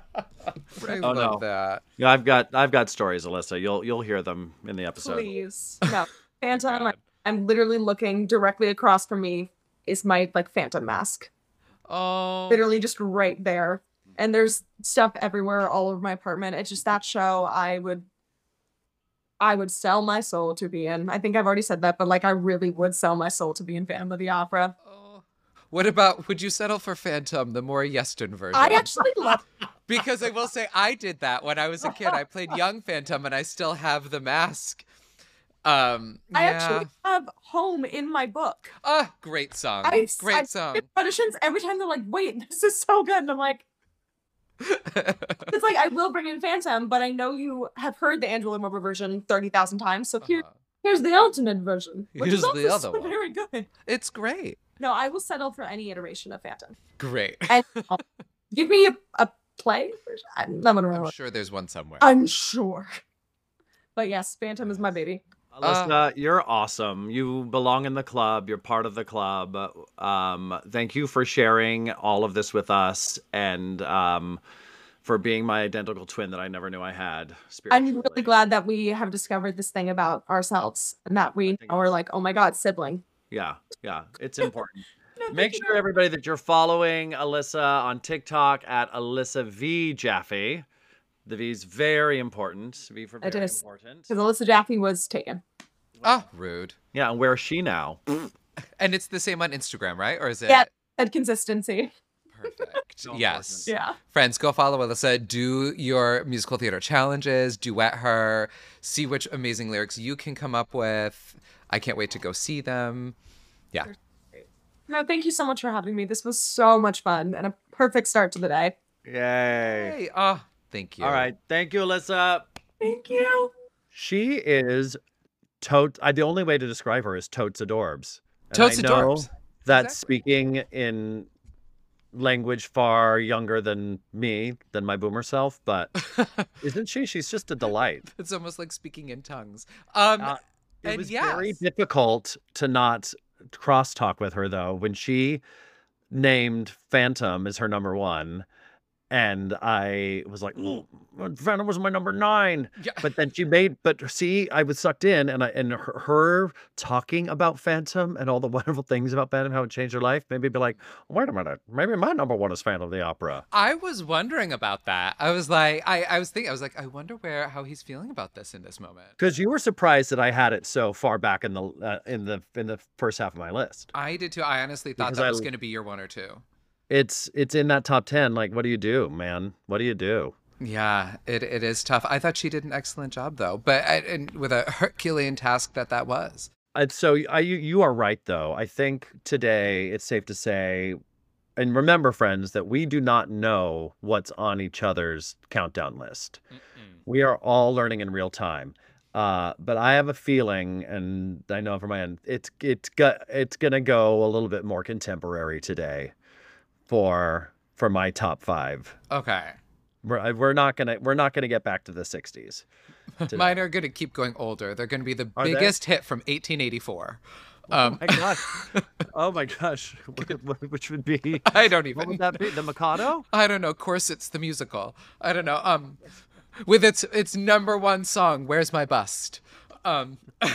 I Oh, love no. that. Yeah, I've got stories, Alyssa. You'll hear them in the episode. please. No. Phantom, God. I'm literally looking directly across from me is my like Phantom mask. Oh, Literally just right there. And there's stuff everywhere all over my apartment. It's just that show I would sell my soul to be in. I think I've already said that, but like I really would sell my soul to be in Phantom of the Opera. what about, would you settle for Phantom, the more Yeston version? I actually love Because I will say I did that when I was a kid. I played young Phantom and I still have the mask. I actually have Home in my book. Great song. I Great song. get auditions every time they're like, wait, this is so good. And I'm like, it's like I will bring in Phantom, but I know you have heard the Angela Moore version 30,000 times. So here's the ultimate version, which Here's is also the other so one. very good. It's great. No, I will settle for any iteration of Phantom. Great. And give me a play version. I'm not gonna I'm remember. sure there's one somewhere. I'm sure. But yes, Phantom is my baby. Alyssa, you're awesome. You belong in the club. You're part of the club. Thank you for sharing all of this with us. And for being my identical twin that I never knew I had. I'm really Spiritually. glad that we have discovered this thing about ourselves and that we think are like, oh my God, sibling. Yeah, it's important. Make sure, everybody, that you're following Alyssa on TikTok at Alyssa V Jaffe. The V is very important. V for It very is. important. Because Alyssa Jaffe was taken. Oh, rude. Yeah, and where is she now? And it's the same on Instagram, right? Or is it? Yeah, and consistency. Perfect. So Yes. Yeah. Friends, go follow Alyssa. Do your musical theater challenges. Duet her. See which amazing lyrics you can come up with. I can't wait to go see them. Yeah. No, thank you so much for having me. This was so much fun and a perfect start to the day. Yay. Hey. Oh, thank you. All right. Thank you, Alyssa. Thank you. She is the only way to describe her is totes adorbs. And Totes I know adorbs. that Exactly. speaking in language far younger than me, than my boomer self, but isn't she? She's just a delight. It's almost like speaking in tongues. It And was very yes. difficult to not crosstalk with her, though, when she named Phantom as her number one. And I was like, "Oh, Phantom was my number 9." Yeah. But then see, I was sucked in, and her talking about Phantom and all the wonderful things about Phantom, how it changed her life, maybe be like, wait a minute, maybe my number one is Phantom of the Opera. I was wondering about that. I was like, I was like, I wonder how he's feeling about this in this moment. Because you were surprised that I had it so far back in the first half of my list. I did too. I honestly thought Because that I- was going to be your 1 or 2. It's in that top 10. Like, what do you do, man? What do you do? Yeah, it is tough. I thought she did an excellent job though, but and with a Herculean task that was. And so you are right, though. I think today it's safe to say, and remember, friends, that we do not know what's on each other's countdown list. We are all learning in real time. But I have a feeling, and I know from my end, it's gonna go a little bit more contemporary today for my top 5. Okay. We're not gonna get back to the 60s. today. Mine are going to keep going older. They're going to be the Are they? biggest hit from 1884. Oh my gosh! Oh my gosh! Which would be? I don't What even. would that be? The Mikado? I don't know. Corsets the musical. I don't know. With its number 1 song, "Where's My Bust." And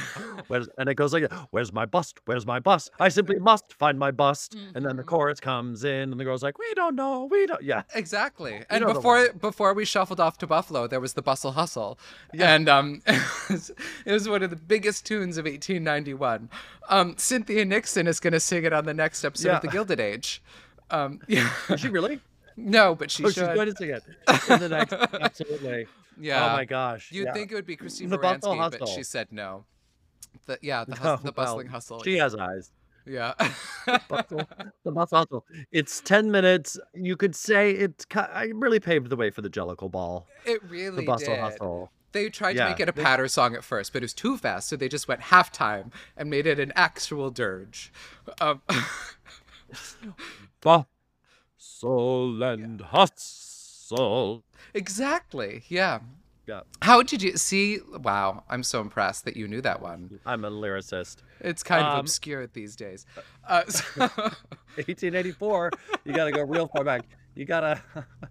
it goes like, "Where's my bust? Where's my bust? I simply must find my bust." And then the chorus comes in, and the girl's like, "We don't know. We don't." Yeah. Exactly. And know the before we shuffled off to Buffalo, there was the Bustle Hustle. And it was one of the biggest tunes of 1891. Cynthia Nixon is going to sing it on the next episode Yeah. of The Gilded Age. Yeah. Is she really? No, but she Oh, should. she's going to sing it in the next. Absolutely. Yeah. Oh my gosh. You'd yeah. think it would be Christine The Bustle Baranski, but Hustle. she said no. The Oh, the well, bustling hustle. She has eyes. Yeah. The Bustle Hustle. It's 10 minutes. You could say I really paved the way for the Jellicle Ball. It really The Bustle did. Hustle. They tried to Yeah. make it a patter song at first, but it was too fast, so they just went halftime and made it an actual dirge. Bustle and hustle. Exactly. Yeah. Yeah. How did you see? Wow, I'm so impressed that you knew that one. I'm a lyricist. It's kind of Um, obscure these days. 1884. You got to go real far back. You got to.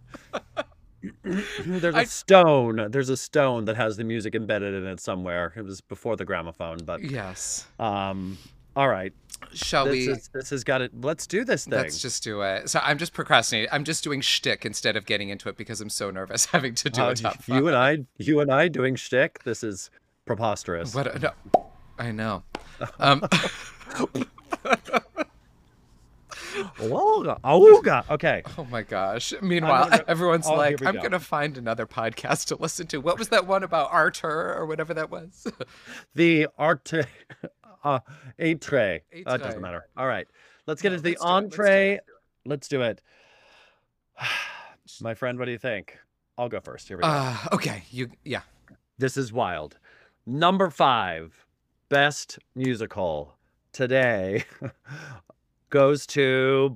There's a stone. There's a stone that has the music embedded in it somewhere. It was before the gramophone, but Yes. all right. Shall we? This has got it. Let's do this thing. Let's just do it. So I'm just procrastinating. I'm just doing shtick instead of getting into it because I'm so nervous having to do a top 5. you and I doing shtick. This is preposterous. What? No, I know. Ooga. Okay. Oh my gosh. Meanwhile, gonna- everyone's oh, here like, we I'm go. going to find another podcast to listen to. What was that one about Arthur or whatever that was? The arte, entree. It Entree. doesn't matter. All right. Let's get No, into the let's do it, let's do it. entree. Let's do it. My friend, what do you think? I'll go first. Here we go. Okay. This is wild. Number 5, best musical today goes to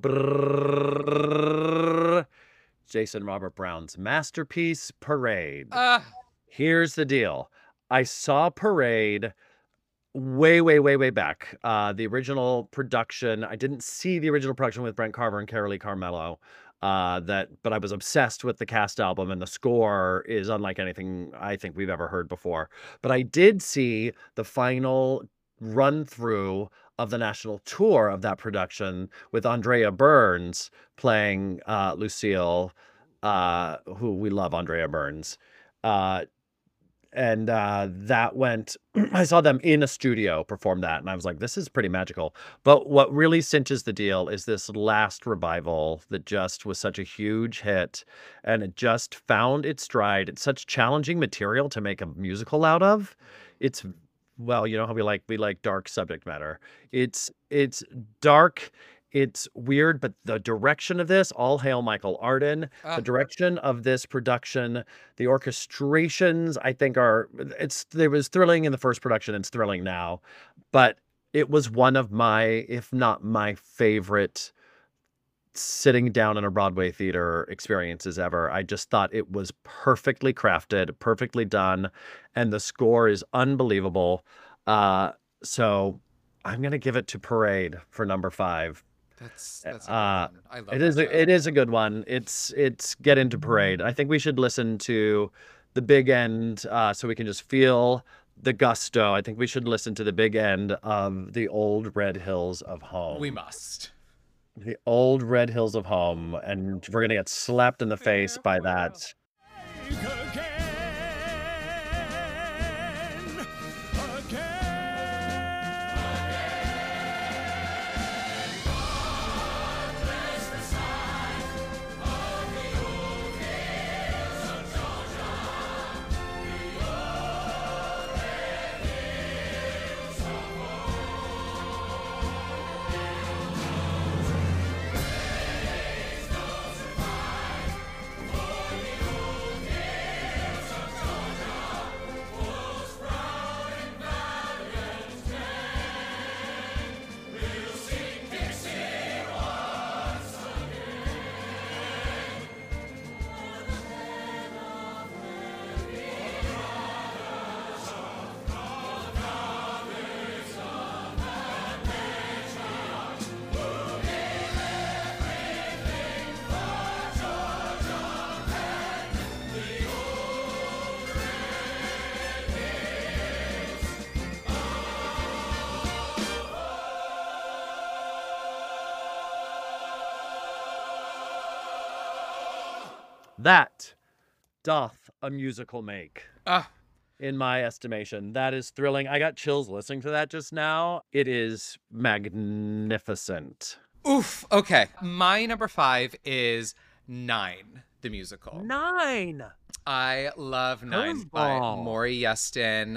Jason Robert Brown's masterpiece, Parade. Here's the deal. I saw Parade way back. The original production, I didn't see the original production with Brent Carver and Carolee Carmello. But I was obsessed with the cast album, and the score is unlike anything I think we've ever heard before. But I did see the final run through of the national tour of that production with Andrea Burns playing Lucille, who we love, Andrea Burns. And that went I saw them in a studio perform that, and I was like, this is pretty magical. But what really cinches the deal is this last revival that just was such a huge hit, and it just found its stride. It's such challenging material to make a musical out of. It's Well, you know how we like dark subject matter. It's dark, it's weird, but the direction of this, all hail Michael Arden. The direction of this production, the orchestrations, I think it was thrilling in the first production, it's thrilling now. But it was one of my, if not my favorite sitting down in a Broadway theater experiences ever. I just thought it was perfectly crafted, perfectly done, and the score is unbelievable. So I'm gonna give it to Parade for number 5. That's a good one. I love It that show. it is a good one. It's Get Into Parade. I think we should listen to the big end, so we can just feel the gusto. I think we should listen to the big end of the Old Red Hills of Home. We must. The Old Red Hills of Home, and we're gonna get slapped in the face by that. That doth a musical make. In my estimation, that is thrilling. I got chills listening to that just now. It is magnificent. Oof. Okay. My number 5 is 9, the musical. 9. I love 9 by Curveball. Maury Yeston.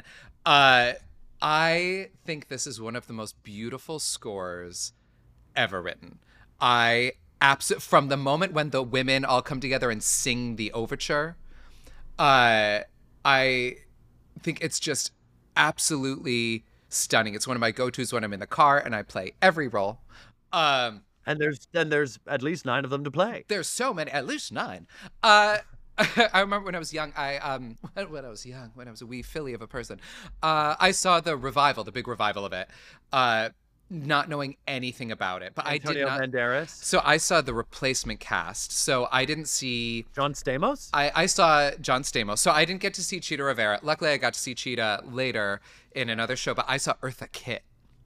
I think this is one of the most beautiful scores ever written. From the moment when the women all come together and sing the overture, I think it's just absolutely stunning. It's one of my go-tos when I'm in the car and I play every role. And there's at least 9 of them to play. There's so many, at least 9. I remember when I was young, when I was a wee filly of a person, I saw the big revival of it, not knowing anything about it. But Antonio I did not. Banderas. So I saw the replacement cast. So I didn't see. John Stamos? I saw John Stamos. So I didn't get to see Cheetah Rivera. Luckily, I got to see Cheetah later in another show. But I saw Eartha Kitt.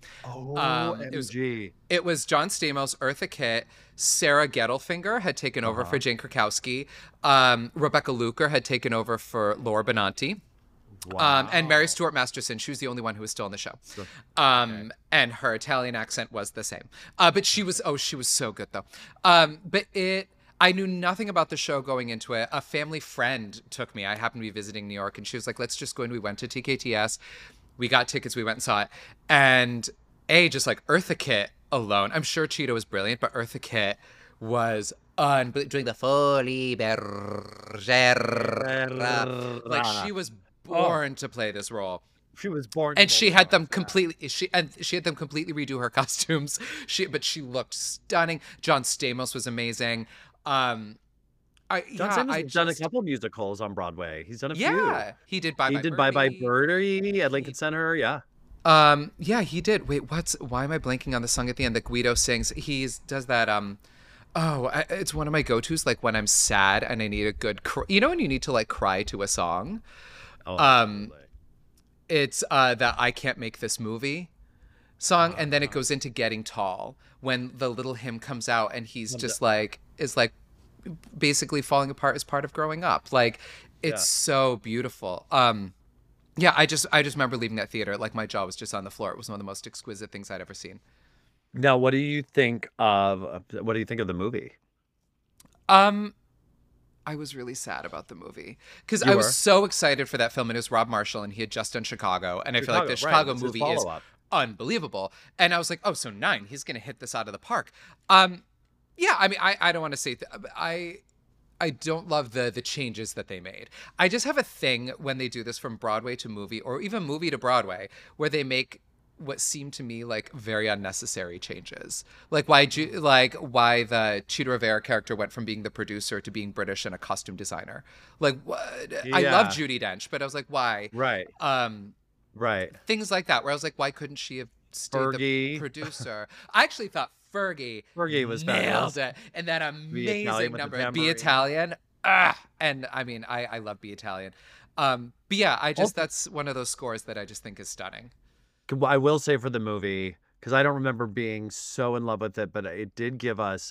OMG. It was John Stamos, Eartha Kitt, Sarah Gettelfinger had taken over for Jane Krakowski. Rebecca Luker had taken over for Laura Benanti. Wow. And Mary Stuart Masterson, she was the only one who was still on the show. And her Italian accent was the same. But she was so good though. I knew nothing about the show going into it. A family friend took me. I happened to be visiting New York and she was like, let's just go in. We went to TKTS. We got tickets. We went and saw it. And just like Eartha Kitt alone, I'm sure Cheetah was brilliant, but Eartha Kitt was doing the Folie Bergère. Like she was born to play this role. She was born, and she had them completely. She had them completely redo her costumes. But she looked stunning. John Stamos was amazing. John Stamos has done a couple musicals on Broadway. He's done a few. Yeah, he did Bye Bye Bye Birdie at Lincoln Center. Yeah. Yeah, he did. Wait, why am I blanking on the song at the end that Guido sings? Does that it's one of my go-tos, like when I'm sad and I need a good you know when you need to like cry to a song? Oh, Um, absolutely. It's that I Can't Make This Movie song, and then it goes into Getting Tall when the little hymn comes out and he's just like is like basically falling apart as part of growing up. Like Yeah. it's so beautiful. Yeah, I just remember leaving that theater like my jaw was just on the floor. It was one of the most exquisite things I'd ever seen. Now, what do you think of the movie? Um I was really sad about the movie because You I was were? so excited for that film, and it was Rob Marshall, and he had just done Chicago, and I feel like the Chicago, right, Chicago it's his movie is follow-up. unbelievable, and I was like, oh, so 9, he's gonna hit this out of the park. Yeah, I mean, I don't want to say I don't love the changes that they made. I just have a thing when they do this from Broadway to movie, or even movie to Broadway, where they make what seem to me like very unnecessary changes. Like why the Cheetah Rivera character went from being the producer to being British and a costume designer. Like what? I love Yeah. Judi Dench, but I was like, why? Right. Right. Things like that, where I was like, why couldn't she have stayed Fergie. the producer? I actually thought Fergie Fergie was nailed fabulous. it, and that Be Italian amazing with the number, Be tambourine. Italian. And I mean, I love Be Italian. But yeah, that's one of those scores that I just think is stunning. I will say for the movie, because I don't remember being so in love with it, but it did give us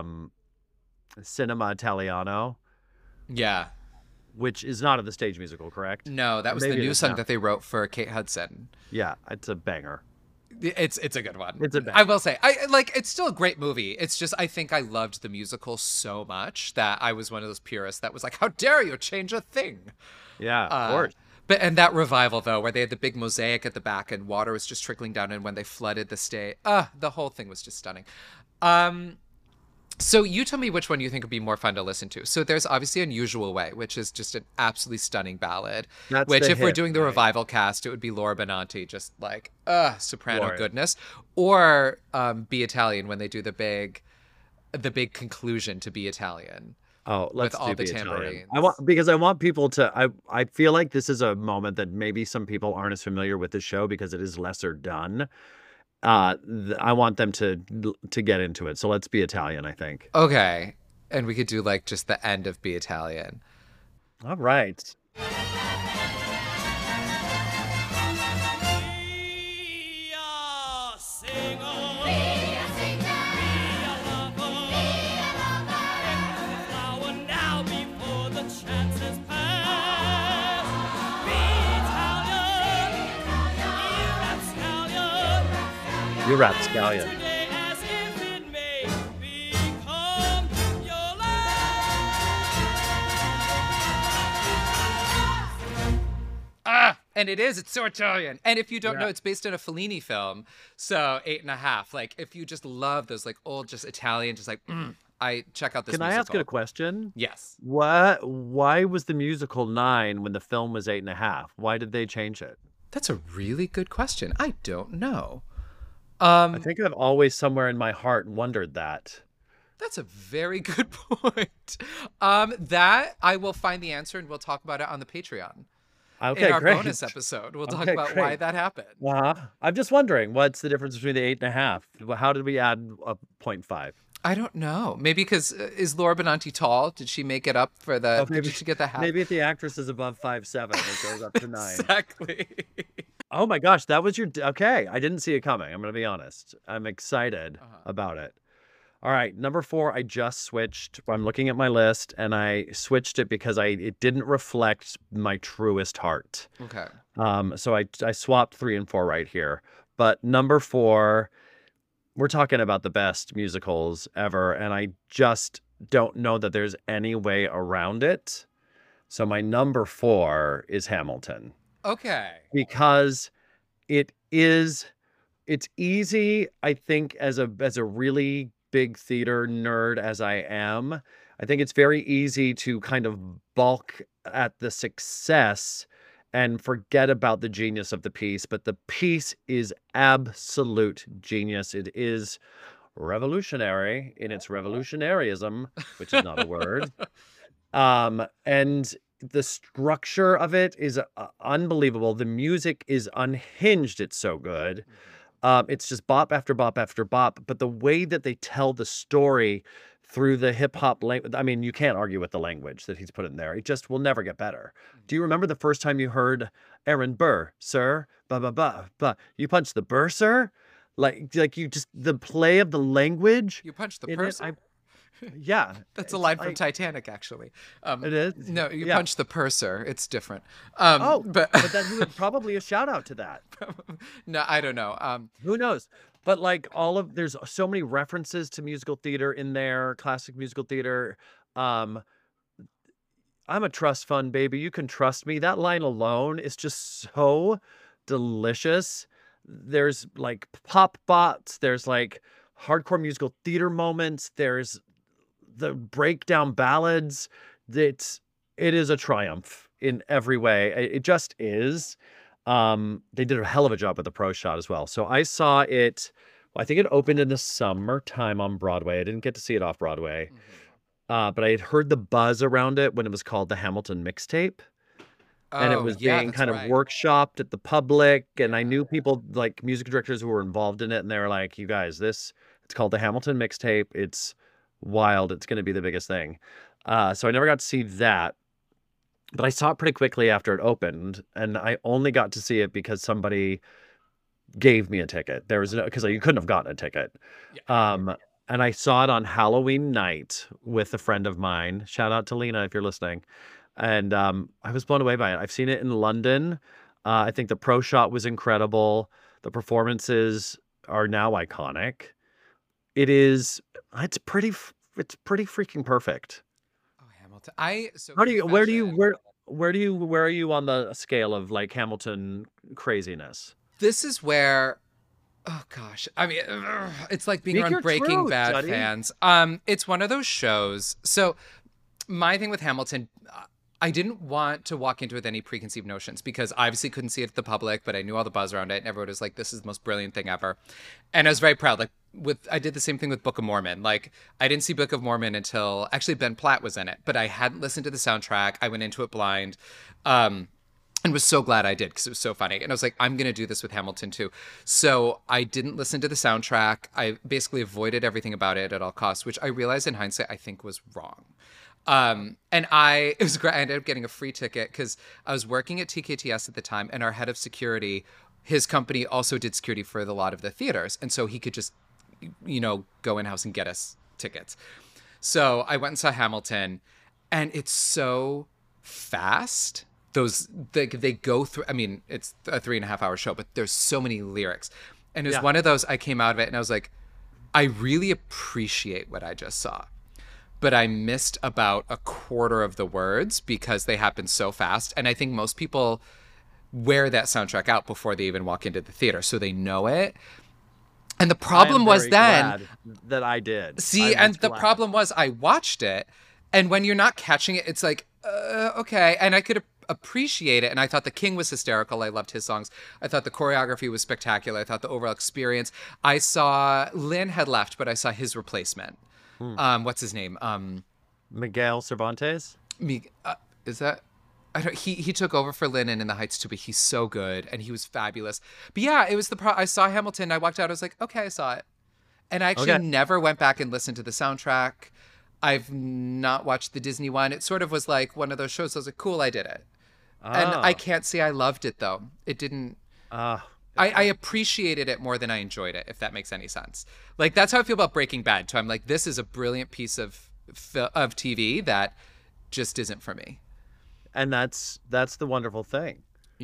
Cinema Italiano, Yeah. which is not the stage musical, correct? No, that was Maybe the it new is song now. that they wrote for Kate Hudson. Yeah, it's a banger. It's a good one. It's a bang. I will say, I like. It's still a great movie. It's just I think I loved the musical so much that I was one of those purists that was like, "How dare you change a thing?" Yeah, of course. And that revival though, where they had the big mosaic at the back and water was just trickling down, and when they flooded the stage, the whole thing was just stunning. So you tell me which one you think would be more fun to listen to. So there's obviously Unusual Way, which is just an absolutely stunning ballad. That's which, the if we're hit, doing the right? revival cast, it would be Laura Benanti, just like soprano Glorious. goodness, or Be Italian when they do the big conclusion to Be Italian. Oh, let's all do the Be Italian. tambourines. Because I want people to. I feel like this is a moment that maybe some people aren't as familiar with the show because it is lesser done. I want them to get into it. So let's Be Italian, I think. Okay, and we could do like just the end of Be Italian. All right. You rapscallion. And it's so Italian. And if you don't know, Yeah. it's based on a Fellini film. So 8.5. Like if you just love those like old, just Italian, just like, I check out this Can I ask musical. you a question? Yes. Why was the musical 9 when the film was 8.5? Why did they change it? That's a really good question. I don't know. I think I've always somewhere in my heart wondered that. That's a very good point. That I will find the answer and we'll talk about it on the Patreon. Okay, in our great. bonus episode. We'll talk Okay, about why great. that happened. I'm just wondering, what's the difference between the 8.5? How did we add a 0.5? I don't know. Maybe because is Laura Benanti tall? Did she make it up for the? Did she get the half? Maybe if the actress is above 5'7", it goes up to 9. Exactly. Oh my gosh, that was okay. I didn't see it coming. I'm gonna be honest. I'm excited about it. All right, number 4. I just switched. I'm looking at my list, and I switched it because it didn't reflect my truest heart. Okay. So I swapped 3 and 4 right here. But number 4, we're talking about the best musicals ever, and I just don't know that there's any way around it. So my number 4 is Hamilton. Okay. Because it's easy, I think, as a really big theater nerd as I am, I think it's very easy to kind of balk at the success and forget about the genius of the piece, but the piece is absolute genius. It is revolutionary in its revolutionaryism, which is not a word. And the structure of it is unbelievable. The music is unhinged. It's so good. It's just bop after bop after bop. But the way that they tell the story through the hip hop language, I mean, you can't argue with the language that he's put in there. It just will never get better. Do you remember the first time you heard Aaron Burr, sir? Ba ba ba ba. You punched the Burr, sir? Like you just the play of the language. You punched the in person. it, yeah, That's a it's line from like- Titanic, actually. It is. No, you Yeah. punched the purser. It's different. But then he would probably a shout out to that. No, I don't know. Who knows? But like there's so many references to musical theater in there, classic musical theater. I'm a trust fund baby. You can trust me. That line alone is just so delicious. There's like pop bots. There's like hardcore musical theater moments. There's the breakdown ballads. It is a triumph in every way. It just is. They did a hell of a job with the pro shot as well. So I saw it. I think it opened in the summertime on Broadway. I didn't get to see it off Broadway, but I had heard the buzz around it when it was called the Hamilton Mixtape. And it was being kind of workshopped at the public. And I knew people like music directors who were involved in it. And they were like, you guys, it's called the Hamilton Mixtape. It's wild. It's going to be the biggest thing. So I never got to see that. But I saw it pretty quickly after it opened. And I only got to see it because somebody gave me a ticket. Because you couldn't have gotten a ticket. And I saw it on Halloween night with a friend of mine. Shout out to Lena if you're listening. And I was blown away by it. I've seen it in London. I think the pro shot was incredible. The performances are now iconic. It's pretty freaking perfect. Oh, Hamilton. Where are you on the scale of like Hamilton craziness? This is where, oh gosh, I mean, it's like being Speak around your Breaking truth, Bad Duddy. fans. It's one of those shows. So my thing with Hamilton, I didn't want to walk into it with any preconceived notions because I obviously couldn't see it to the public, but I knew all the buzz around it and everyone was like, this is the most brilliant thing ever. And I was very proud. Like I did the same thing with Book of Mormon. Like I didn't see Book of Mormon until actually Ben Platt was in it, but I hadn't listened to the soundtrack. I went into it blind. And was so glad I did because it was so funny. And I was like, I'm going to do this with Hamilton too. So I didn't listen to the soundtrack. I basically avoided everything about it at all costs, which I realized in hindsight I think was wrong. And it was great. I ended up getting a free ticket because I was working at TKTS at the time, and our head of security, his company also did security for a lot of the theaters. And so he could just, go in-house and get us tickets. So I went and saw Hamilton, and it's so fast. They go through, I mean, it's a 3.5 hour show, but there's so many lyrics. And it was one of those, I came out of it and I was like, I really appreciate what I just saw. But I missed about a quarter of the words because they happen so fast. And I think most people wear that soundtrack out before they even walk into the theater, so they know it. And the problem was then that I did. See, and the problem was I watched it, and when you're not catching it, it's like, okay. And I could appreciate it. And I thought the King was hysterical. I loved his songs. I thought the choreography was spectacular. I thought the overall experience. I saw Lin had left, but I saw his replacement. What's his name? Miguel Cervantes. Is that? I don't. He took over for Lin in The Heights too, but he's so good and he was fabulous. But yeah, it was I saw Hamilton. I walked out. I was like, okay, I saw it, and I actually never went back and listened to the soundtrack. I've not watched the Disney one. It sort of was like one of those shows. I was like, cool, I did it. And I can't say I loved it though. It didn't. I appreciated it more than I enjoyed it, if that makes any sense. Like that's how I feel about Breaking Bad too. I'm like, this is a brilliant piece of TV that just isn't for me. And that's the wonderful thing.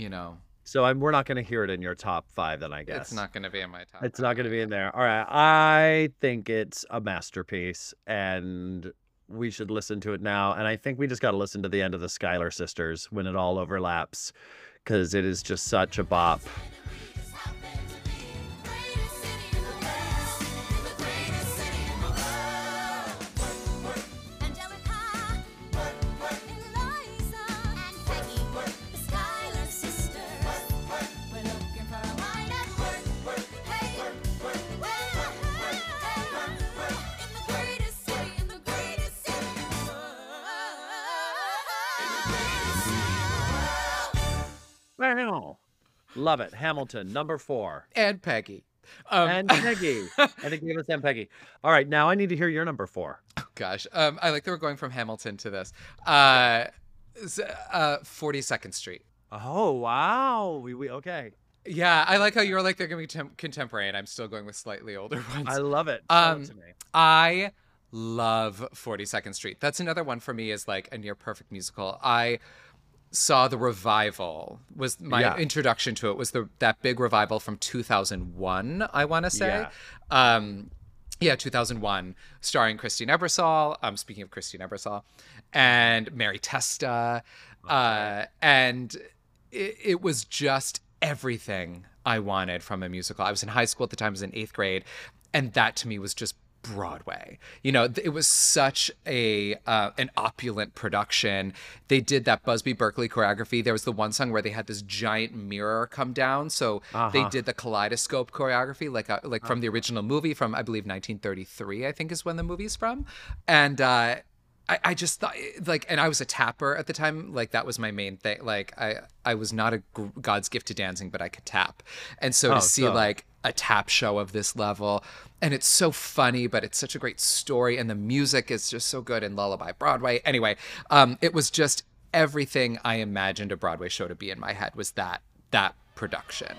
So we're not going to hear it in your top 5 then, I guess. It's not going to be in my top. It's not going to be in there. All right. I think it's a masterpiece and we should listen to it now. And I think we just got to listen to the end of the Schuyler Sisters when it all overlaps because it is just such a bop. Love it. Hamilton, number 4. And Peggy. And Peggy. And it gave us and Peggy. All right, now I need to hear your number 4. Gosh, I like that we're going from Hamilton to this. 42nd Street. Oh, wow. We okay. Yeah, I like how you're like they're going to be contemporary, and I'm still going with slightly older ones. I love it. Tell it to me. I love 42nd Street. That's another one for me is like a near perfect musical. I saw the revival was my introduction to it was that big revival from 2001, I want to say. Yeah. 2001, starring Christine Ebersole. Speaking of Christine Ebersole, and Mary Testa, and it was just everything I wanted from a musical. I was in high school at the time. I was in 8th grade, and that to me was just Broadway. You know, it was such an opulent production. They did that Busby Berkeley choreography. There was the one song where they had this giant mirror come down. So they did the kaleidoscope choreography, like from the original movie from, I believe, 1933, I think is when the movie's from. And I just thought, like, and I was a tapper at the time. Like, that was my main thing. Like, I was not a God's gift to dancing, but I could tap. And so to see, like, a tap show of this level, and it's so funny, but it's such a great story, and the music is just so good in Lullaby Broadway. Anyway, it was just everything I imagined a Broadway show to be in my head was that production.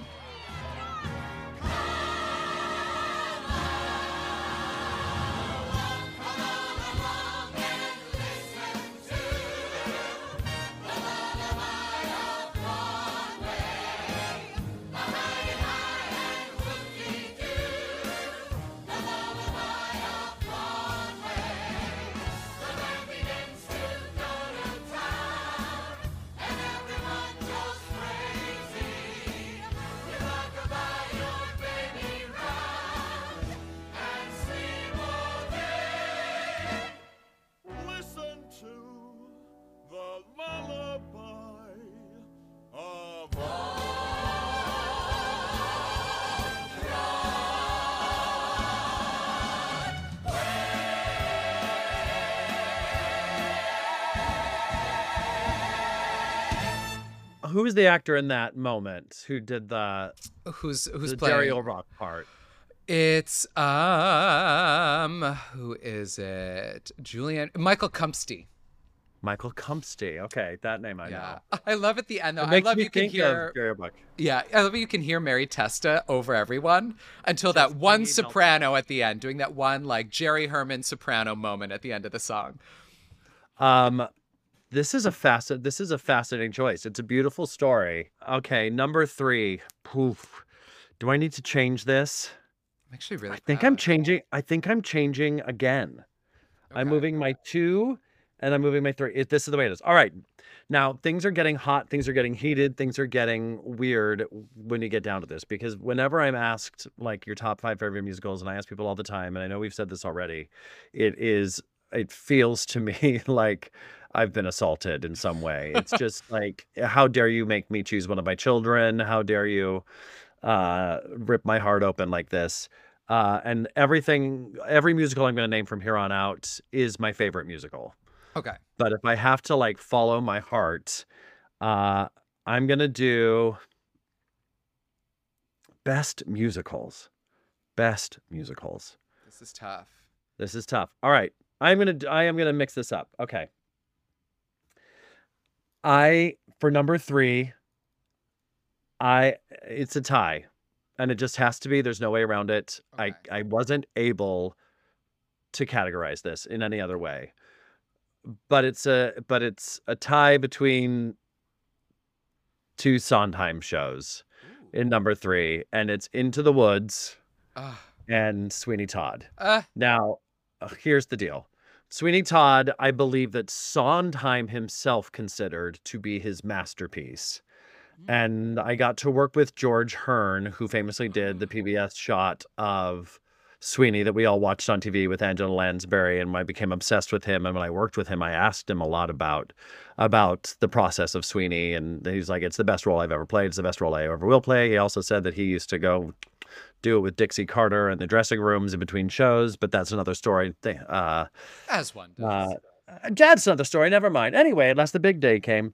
Who was the actor in that moment who did who's the playing Jerry O'Rourke part? It's who is it? Michael Cumpsty. Michael Cumpsty. Okay, that name I know. I love at the end though. It makes I love me you can think hear of Jerry O'Rourke. Yeah, I love you can hear Mary Testa over everyone until that one soprano at the end, doing that one like Jerry Herman soprano moment at the end of the song. This is a fascinating choice. It's a beautiful story. Okay, number 3. Poof. Do I need to change this? I'm actually really I think I'm changing again. Okay. I'm moving my 2 and I'm moving my 3. This is the way it is. All right. Now, things are getting hot, things are getting heated, things are getting weird when you get down to this, because whenever I'm asked like your top 5 favorite musicals, and I ask people all the time, and I know we've said this already, it feels to me like I've been assaulted in some way. It's just like, how dare you make me choose one of my children? How dare you rip my heart open like this? And every musical I'm going to name from here on out is my favorite musical. Okay. But if I have to like follow my heart, I'm going to do best musicals. Best musicals. This is tough. All right. I am gonna mix this up. Okay. For number 3, it's a tie, and it just has to be. There's no way around it. Okay. I wasn't able to categorize this in any other way, but it's a tie between 2 Sondheim shows in number 3, and it's Into the Woods and Sweeney Todd. Now, here's the deal. Sweeney Todd, I believe that Sondheim himself considered to be his masterpiece. And I got to work with George Hearn, who famously did the PBS shot of Sweeney that we all watched on TV with Angela Lansbury, and I became obsessed with him. And when I worked with him, I asked him a lot about the process of Sweeney, and he's like, it's the best role I've ever played. It's the best role I ever will play. He also said that he used to go do it with Dixie Carter in the dressing rooms in between shows, but that's another story. As one does. That's another story. Never mind. Anyway, at last the big day came.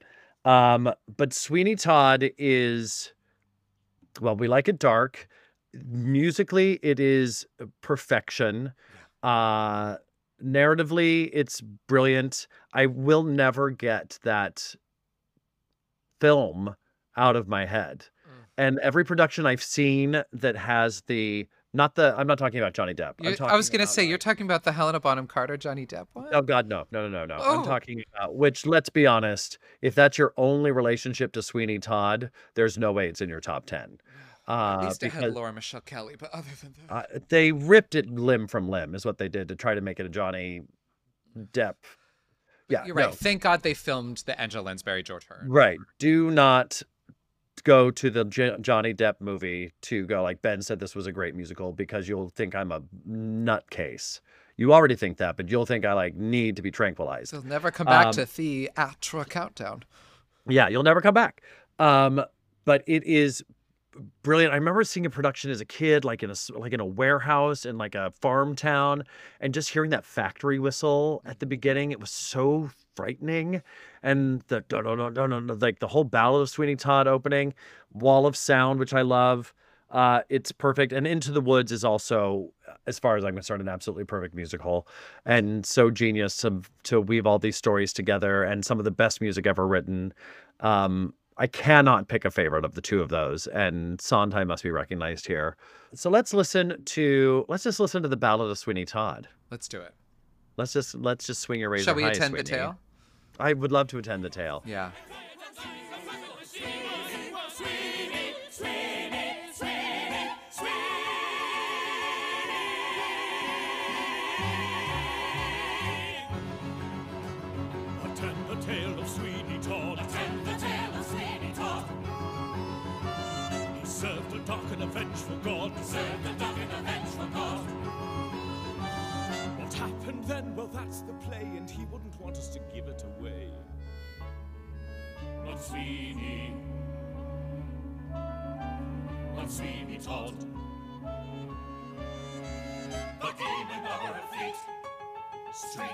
But Sweeney Todd is, well, we like it dark. Musically, it is perfection. Narratively, it's brilliant. I will never get that film out of my head. And every production I've seen that has I'm not talking about Johnny Depp. I was going to say, you're talking about the Helena Bonham Carter Johnny Depp one? Oh God, no. Oh. I'm talking about, which, let's be honest, if that's your only relationship to Sweeney Todd, there's no way it's in your top 10. At least it had Laura Michelle Kelly, but other than that, they ripped it limb from limb, is what they did to try to make it a Johnny Depp. Yeah, you're right. no. Thank God they filmed the Angela Lansbury George Hearn. Right. Do not go to the Johnny Depp movie to go like, Ben said this was a great musical, because you'll think I'm a nutcase. You already think that, but you'll think I need to be tranquilized. They'll never come back to Theatra Countdown. Yeah, you'll never come back. But it is brilliant. I remember seeing a production as a kid, like in a warehouse in like a farm town, and just hearing that factory whistle at the beginning. It was so frightening, and the like the whole Ballad of Sweeney Todd opening, Wall of Sound, which I love. It's perfect, and Into the Woods is also, as far as I'm concerned, an absolutely perfect musical, and so genius to weave all these stories together, and some of the best music ever written. I cannot pick a favorite of the two of those, and Sondheim must be recognized here. So let's just listen to the Ballad of Sweeney Todd. Let's do it. Let's just swing your razor. Shall we high, attend Sweeney. the tale? I would love to attend the tale. Yeah. Attend the tale of Sweeney Todd. Attend the tale of Sweeney Todd. He served a dark and a vengeful god. He served a dark and a vengeful god. What happened then? Well, that's the play, and he wouldn't want us to give it away. But Sweeney Todd, the demon lover of Fleet Street.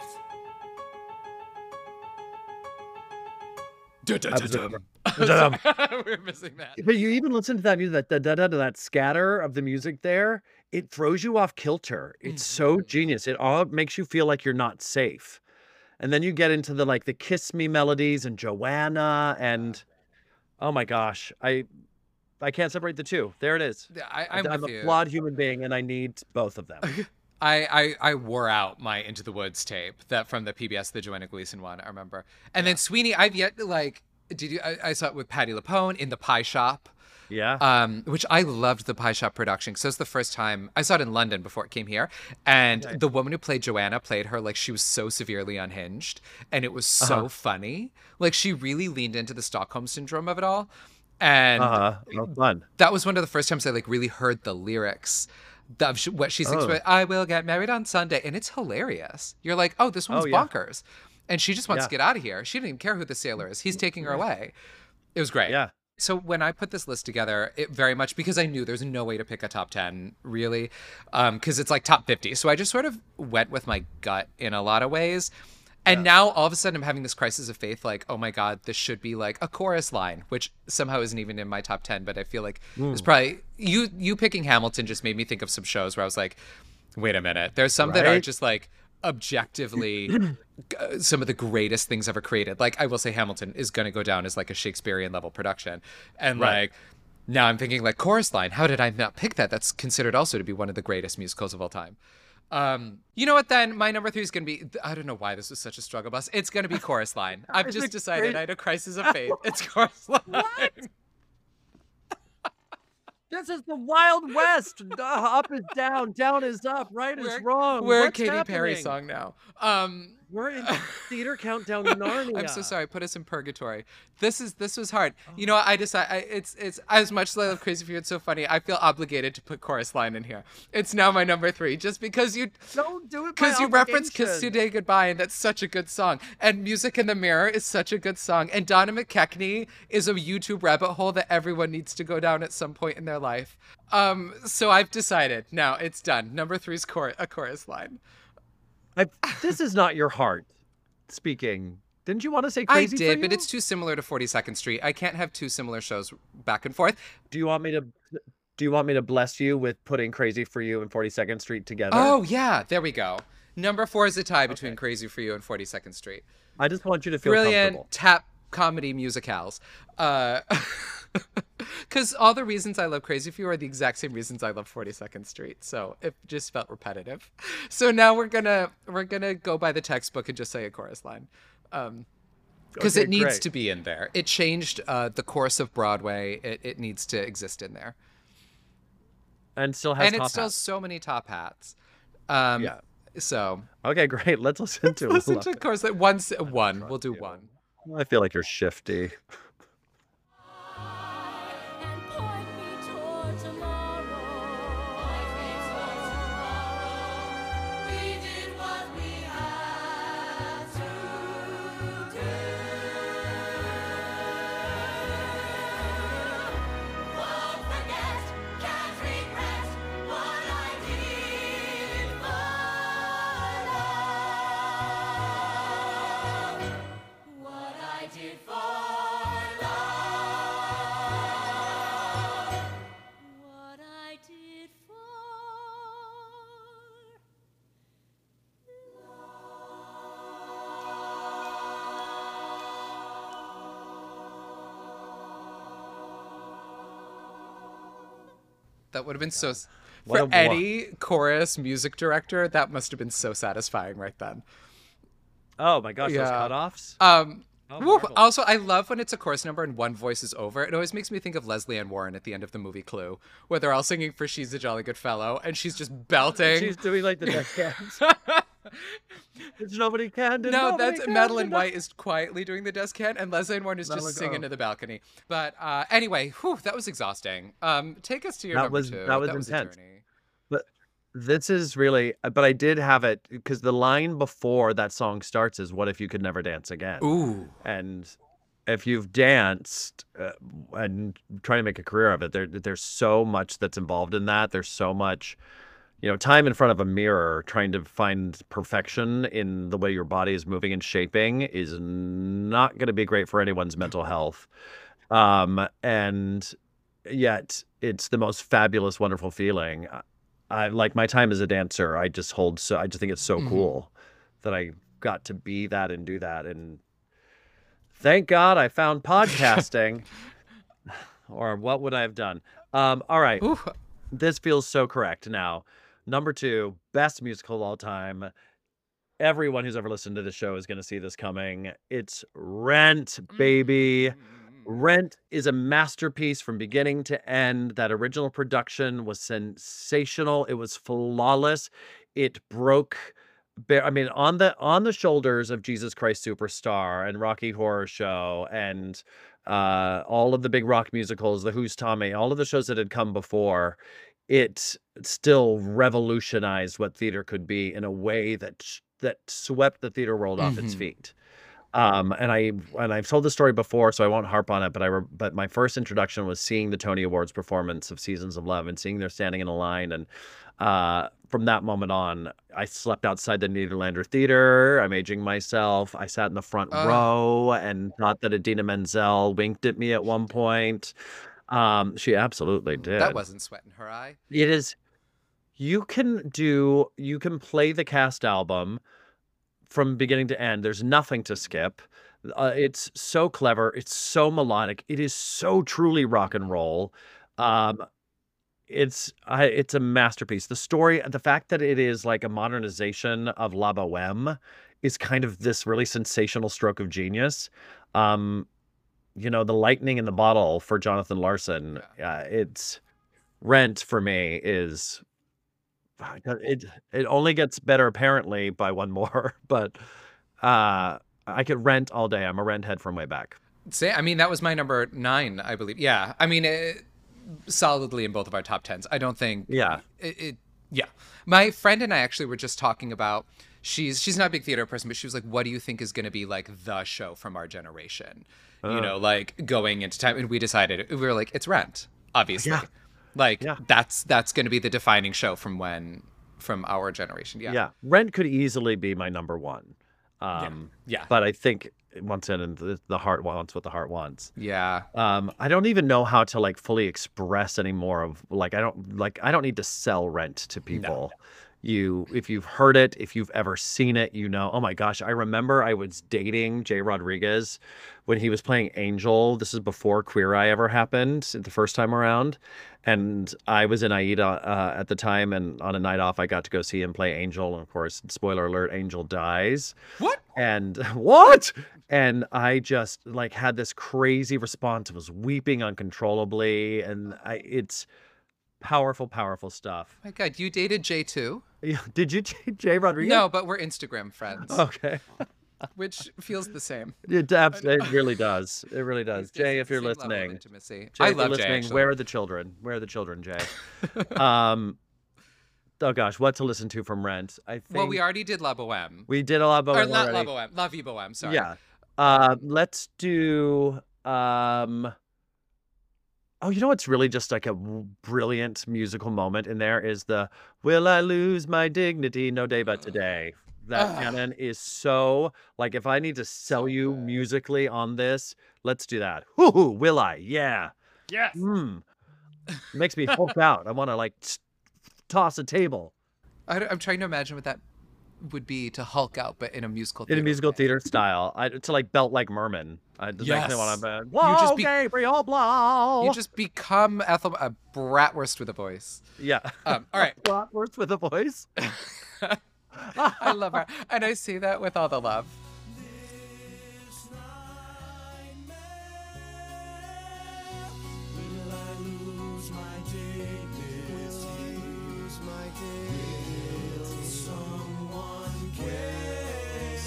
We're missing that. But you even listen to that music, that scatter of the music there, it throws you off kilter. It's so genius. It all makes you feel like you're not safe. And then you get into the Kiss Me melodies and Joanna, and oh my gosh, I can't separate the two. There it is. I'm a with you. flawed human being, and I need both of them. I wore out my Into the Woods tape from the PBS, the Joanna Gleason one, I remember. And then Sweeney, I've yet I saw it with Patti LuPone in The Pie Shop. Yeah. Which I loved the Pie Shop production. So it was the first time I saw it in London before it came here. And the woman who played Joanna played her like she was so severely unhinged. And it was so funny. Like she really leaned into the Stockholm syndrome of it all. And fun. That was one of the first times I really heard the lyrics of what she sings with, I will get married on Sunday. And it's hilarious. You're like, oh, this one's bonkers. And she just wants to get out of here. She didn't even care who the sailor is. He's taking her away. It was great. Yeah. So when I put this list together, it very much, because I knew there's no way to pick a top 10, really, because it's like top 50. So I just sort of went with my gut in a lot of ways. And now all of a sudden I'm having this crisis of faith, like, oh my God, this should be like a chorus line, which somehow isn't even in my top 10. But I feel like it's probably, you picking Hamilton just made me think of some shows where I was like, wait a minute, there's some that are just like, objectively some of the greatest things ever created. Like I will say Hamilton is going to go down as like a Shakespearean level production. And like now I'm thinking like Chorus Line, how did I not pick that? That's considered also to be one of the greatest musicals of all time. You know what then? My number 3 is going to be, I don't know why this was such a struggle bus. It's going to be Chorus Line. I've just decided I had a crisis of faith. It's Chorus Line. What? This is the Wild West. Up is down, down is up, right is wrong. We're What's a Katy happening? Perry song now. We're in Theater Countdown Narnia. I'm so sorry. Put us in purgatory. This was hard. You know, I decided it's as much as I love Crazy for You, it's so funny. I feel obligated to put Chorus Line in here. It's now my number 3, just because you don't do it. Because you reference "Kiss Today Goodbye," and that's such a good song. And "Music in the Mirror" is such a good song. And Donna McKechnie is a YouTube rabbit hole that everyone needs to go down at some point in their life. So I've decided now it's done. Number 3 is a Chorus Line. This is not your heart speaking. Didn't you want to say I Crazy did, for but You? it's too similar to 42nd Street. I can't have two similar shows back and forth. Do you want me to bless you with putting Crazy for You and 42nd Street together? Oh, yeah. There we go. Number 4 is a tie between Crazy for You and 42nd Street. I just want you to feel Brilliant comfortable. tap comedy musicals. Because all the reasons I love Crazy for You are the exact same reasons I love 42nd Street. So it just felt repetitive. So now we're gonna go by the textbook and just say a chorus line. Because Okay, it needs great. to be in there. It changed the course of Broadway. It needs to exist in there. And still has And it top still has hats. so many top hats. Yeah. So Okay, great. Let's listen to listen Love to It. chorus line. One. We'll do one. I feel like you're shifty. And point me toward tomorrow. We did what we had to do. Won't forget, can't regret what I did for love. What I did for love. What I did for That would have been so. What For a wa- any chorus music director, that must have been so satisfying right then. Oh my gosh, those Yeah. cutoffs. Woo. marvelous. Also, I love when it's a chorus number and one voice is over. It always makes me think of Leslie Ann Warren at the end of the movie Clue, where they're all singing for "She's a Jolly Good Fellow" and she's just belting. She's doing like the death cans. There's nobody can. No, nobody that's can, Madeline no- White is quietly doing the desk can, and Leslie Ann Warren is just Madeline- singing oh. to the balcony. But anyway, that was exhausting. Take us to your That number was- 2. that was a intense. journey. But this is really. But I did have it because the line before that song starts is "What if you could never dance again?" Ooh. And if you've danced and trying to make a career of it, there's so much that's involved in that. There's so much, time in front of a mirror trying to find perfection in the way your body is moving and shaping is not going to be great for anyone's mental health. And yet it's the most fabulous, wonderful feeling. I like my time as a dancer. I just think it's so cool that I got to be that and do that. And thank God I found podcasting. Or what would I have done? All right. Ooh. This feels so correct now. Number 2, best musical of all time. Everyone who's ever listened to the show is going to see this coming. It's Rent, baby. Rent is a masterpiece from beginning to end. That original production was sensational. It was flawless. It broke on the shoulders of Jesus Christ Superstar and Rocky Horror Show and all of the big rock musicals, the Who's Tommy, all of the shows that had come before, it still revolutionized what theater could be in a way that swept the theater world off its feet. And I've told the story before, so I won't harp on it. But my first introduction was seeing the Tony Awards performance of Seasons of Love and seeing they're standing in a line. And from that moment on, I slept outside the Nederlander Theater. I'm aging myself. I sat in the front row and thought that Idina Menzel winked at me at one point. She absolutely did. That wasn't sweat in her eye. It is. You can play the cast album from beginning to end. There's nothing to skip. It's so clever. It's so melodic. It is so truly rock and roll. It's a masterpiece. The story, the fact that it is like a modernization of La Boheme is kind of this really sensational stroke of genius. The lightning in the bottle for Jonathan Larson. It's Rent for me is it only gets better apparently by one more, but I could Rent all day. I'm a Rent head from way back. That was my number 9, I believe. Yeah. Solidly in both of our top 10s. I don't think. Yeah. Yeah. My friend and I actually were just talking about. She's not a big theater person, but she was like, "What do you think is going to be like the show from our generation? Like going into time." And we decided we were like, "It's Rent, obviously. Yeah. That's going to be the defining show from our generation." Yeah. Yeah. Rent could easily be my number 1. Yeah. But I think wants in and the heart wants what the heart wants. Yeah. I don't even know how to like fully express anymore of like I don't need to sell Rent to people. If you've heard it, if you've ever seen it, you know. Oh my gosh, I remember I was dating Jay Rodriguez when he was playing Angel. This is before Queer Eye ever happened the first time around, and I was in Aida at the time, and on a night off I got to go see him play Angel, and of course, spoiler alert, Angel dies. What? And what? And I just like had this crazy response. I was weeping uncontrollably, and it's powerful stuff. My God, you dated Jay too? Yeah, did you date Jay Rodriguez? No, but we're Instagram friends, Okay. which feels the same. It really does. It really does. Jay, if you're Same level of listening, intimacy. Jay, I if you're love Jay. listening, Actually. where are the children? Where are the children, Jay? Oh gosh, what to listen to from Rent? I think Well, we already did La Boheme. we did a lot of Or Bohème not La already. Boheme. La Vie Boheme, sorry. Yeah. Let's do oh, you know what's really just like a brilliant musical moment in there is the "Will I lose my dignity? No day but today." That canon is so like if I need to sell you musically on this, let's do that. Whoo, will I? Yeah. Yes. Makes me hulk out. I want to like toss a table I'm trying to imagine what that would be to Hulk out, but in a musical in a theater musical way. theater style. To like belt like Merman. I just makes me want Yes. to. Whoa, just be- Gabriel Blau. You just become Ethel, a bratwurst with a voice. Yeah. All right. Bratwurst with a voice. I love her. And I say that with all the love. Will I lose my dignity? Lose my dignity? Will someone care?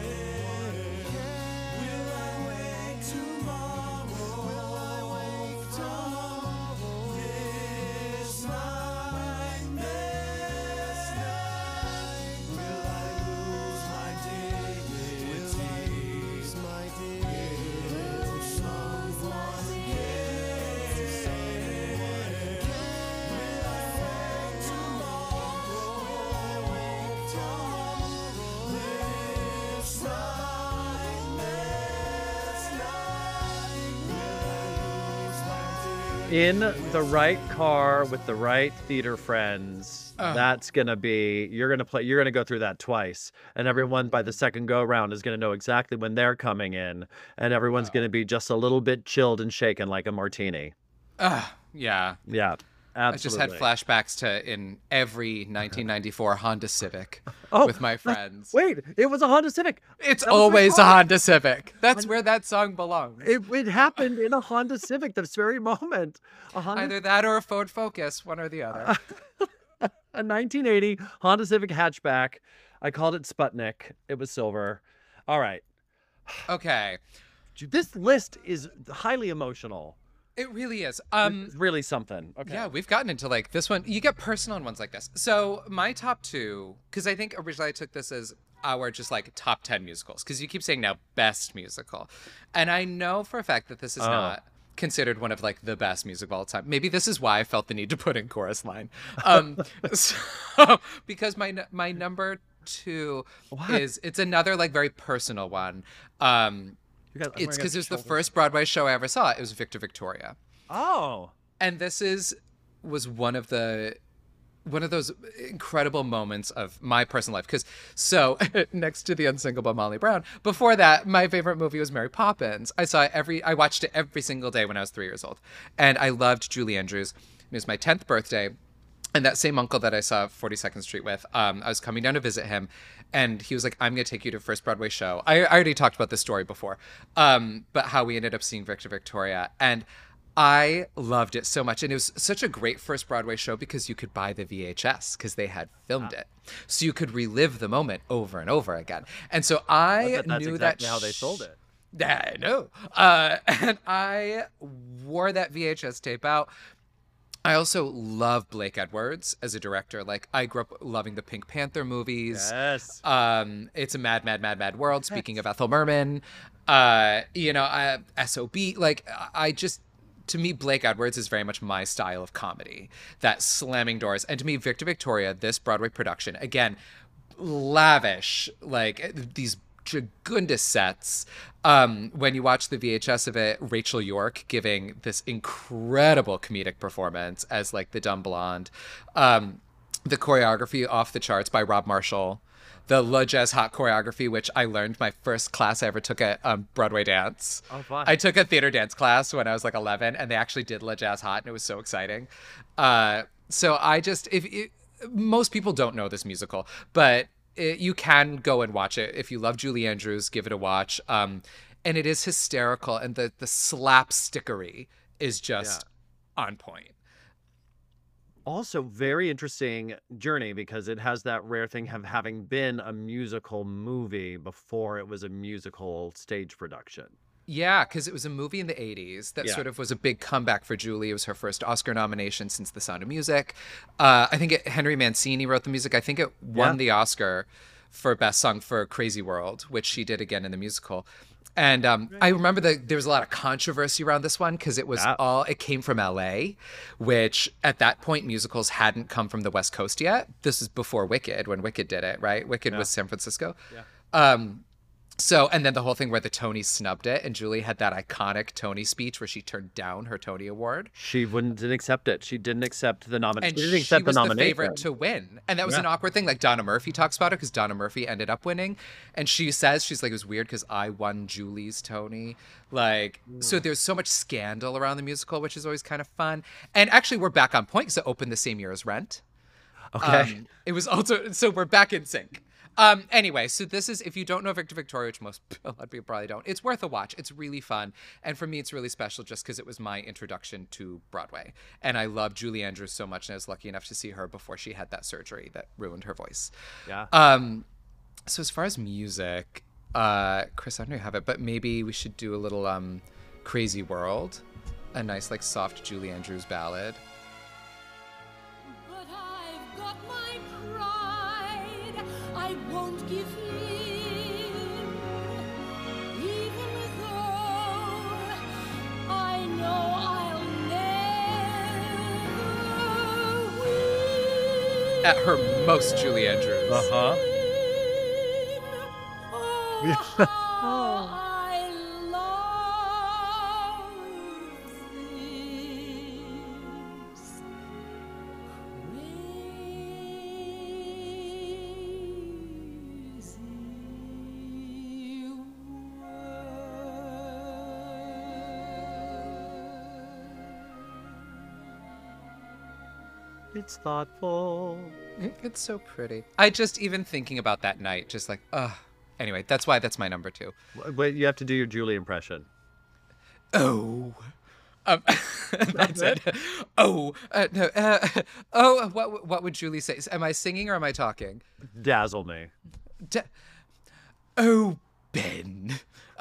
Will I wake tomorrow? Will I wake tomorrow? This night, this night. Will I lose my dignity? Will I lose my dignity? Will someone care? Will I wake tomorrow? Will I wake tomorrow? This night, this night. Will I lose my dignity? In the right car with the right theater friends. That's gonna be you're gonna go through that twice, and everyone by the second go round is gonna know exactly when they're coming in, and everyone's gonna be just a little bit chilled and shaken like a martini. Yeah. Yeah, I just absolutely. had flashbacks to in every 1994 Honda Civic Oh, with my friends. Wait, it was a Honda Civic. It's That was my always a car. Honda Civic. That's where that song belongs. It happened in a Honda Civic this very moment. A Honda Either that or a Ford Focus, one or the other. a 1980 Honda Civic hatchback. I called it Sputnik. It was silver. All right. Okay. This list is highly emotional. It really is. It's really something. Okay. Yeah, we've gotten into like this one. You get personal in ones like this. So my top two, because I think originally I took this as our just like top 10 musicals, because you keep saying now best musical. And I know for a fact that this is not considered one of like the best music of all time. Maybe this is why I felt the need to put in Chorus Line. So, because my number two is, it's another like very personal one. It's because it was the first Broadway show I ever saw. It was Victor Victoria. Oh. And this was one of those incredible moments of my personal life. Because next to The Unsinkable Molly Brown, before that, my favorite movie was Mary Poppins. I watched it every single day when I was 3 years old, and I loved Julie Andrews. It was my 10th birthday. And that same uncle that I saw 42nd Street with, I was coming down to visit him, and he was like, I'm going to take you to first Broadway show. I already talked about this story before, but how we ended up seeing Victor Victoria. And I loved it so much. And it was such a great first Broadway show because you could buy the VHS because they had filmed it. So you could relive the moment over and over again. And so I That's knew exactly that how they sold it. I know. And I wore that VHS tape out. I also love Blake Edwards as a director. Like, I grew up loving the Pink Panther movies. Yes. It's a mad world. Speaking of Ethel Merman, SOB. Like, to me, Blake Edwards is very much my style of comedy. That slamming doors. And to me, Victor Victoria, this Broadway production, again, lavish, like these Jagunda sets. When you watch the VHS of it, Rachel York giving this incredible comedic performance as like the dumb blonde. The choreography off the charts by Rob Marshall. The Le Jazz Hot choreography, which I learned my first class I ever took at Broadway dance. Oh, fun. I took a theater dance class when I was like 11, and they actually did Le Jazz Hot, and it was so exciting. So I just, most people don't know this musical, but you can go and watch it. If you love Julie Andrews, give it a watch. And it is hysterical, and the slapstickery is just on point. Also, very interesting journey because it has that rare thing of having been a musical movie before it was a musical stage production. Yeah, because it was a movie in the 80s that Yeah. sort of was a big comeback for Julie. It was her first Oscar nomination since The Sound of Music. I think Henry Mancini wrote the music. I think it won the Oscar for Best Song for Crazy World, which she did again in the musical. And I remember that there was a lot of controversy around this one because it was it came from LA, which at that point musicals hadn't come from the West Coast yet. This is before Wicked, when Wicked did it, right? Wicked was San Francisco. So, and then the whole thing where the Tonys snubbed it, and Julie had that iconic Tony speech where she turned down her Tony Award. She didn't accept it. She didn't accept the nomination. And She didn't she accept was the the nomination. favorite to win. And that was an awkward thing. Like Donna Murphy talks about it because Donna Murphy ended up winning. And she says, she's like, it was weird because I won Julie's Tony. Like, so there's so much scandal around the musical, which is always kind of fun. And actually, we're back on point because it opened the same year as Rent. Okay. It was also, so we're back in sync. Anyway, so this is, if you don't know Victor Victoria, which most a lot of people probably don't, it's worth a watch. It's really fun. And for me, it's really special just because it was my introduction to Broadway. And I love Julie Andrews so much, and I was lucky enough to see her before she had that surgery that ruined her voice. Yeah. So as far as music, Chris, I don't know if you have it, but maybe we should do a little Crazy World, a nice like soft Julie Andrews ballad. But I've got my pride, I won't give in, even though I know I'll never win. At her most Julie Andrews. Uh-huh. Oh, I love this crazy It's thoughtful. It's so pretty. I just, even thinking about that night, just like, anyway, that's why that's my number 2. Wait, you have to do your Julie impression. Oh. That's it. Oh. No. Oh, what would Julie say? Am I singing or am I talking? Dazzle me. Oh, Ben.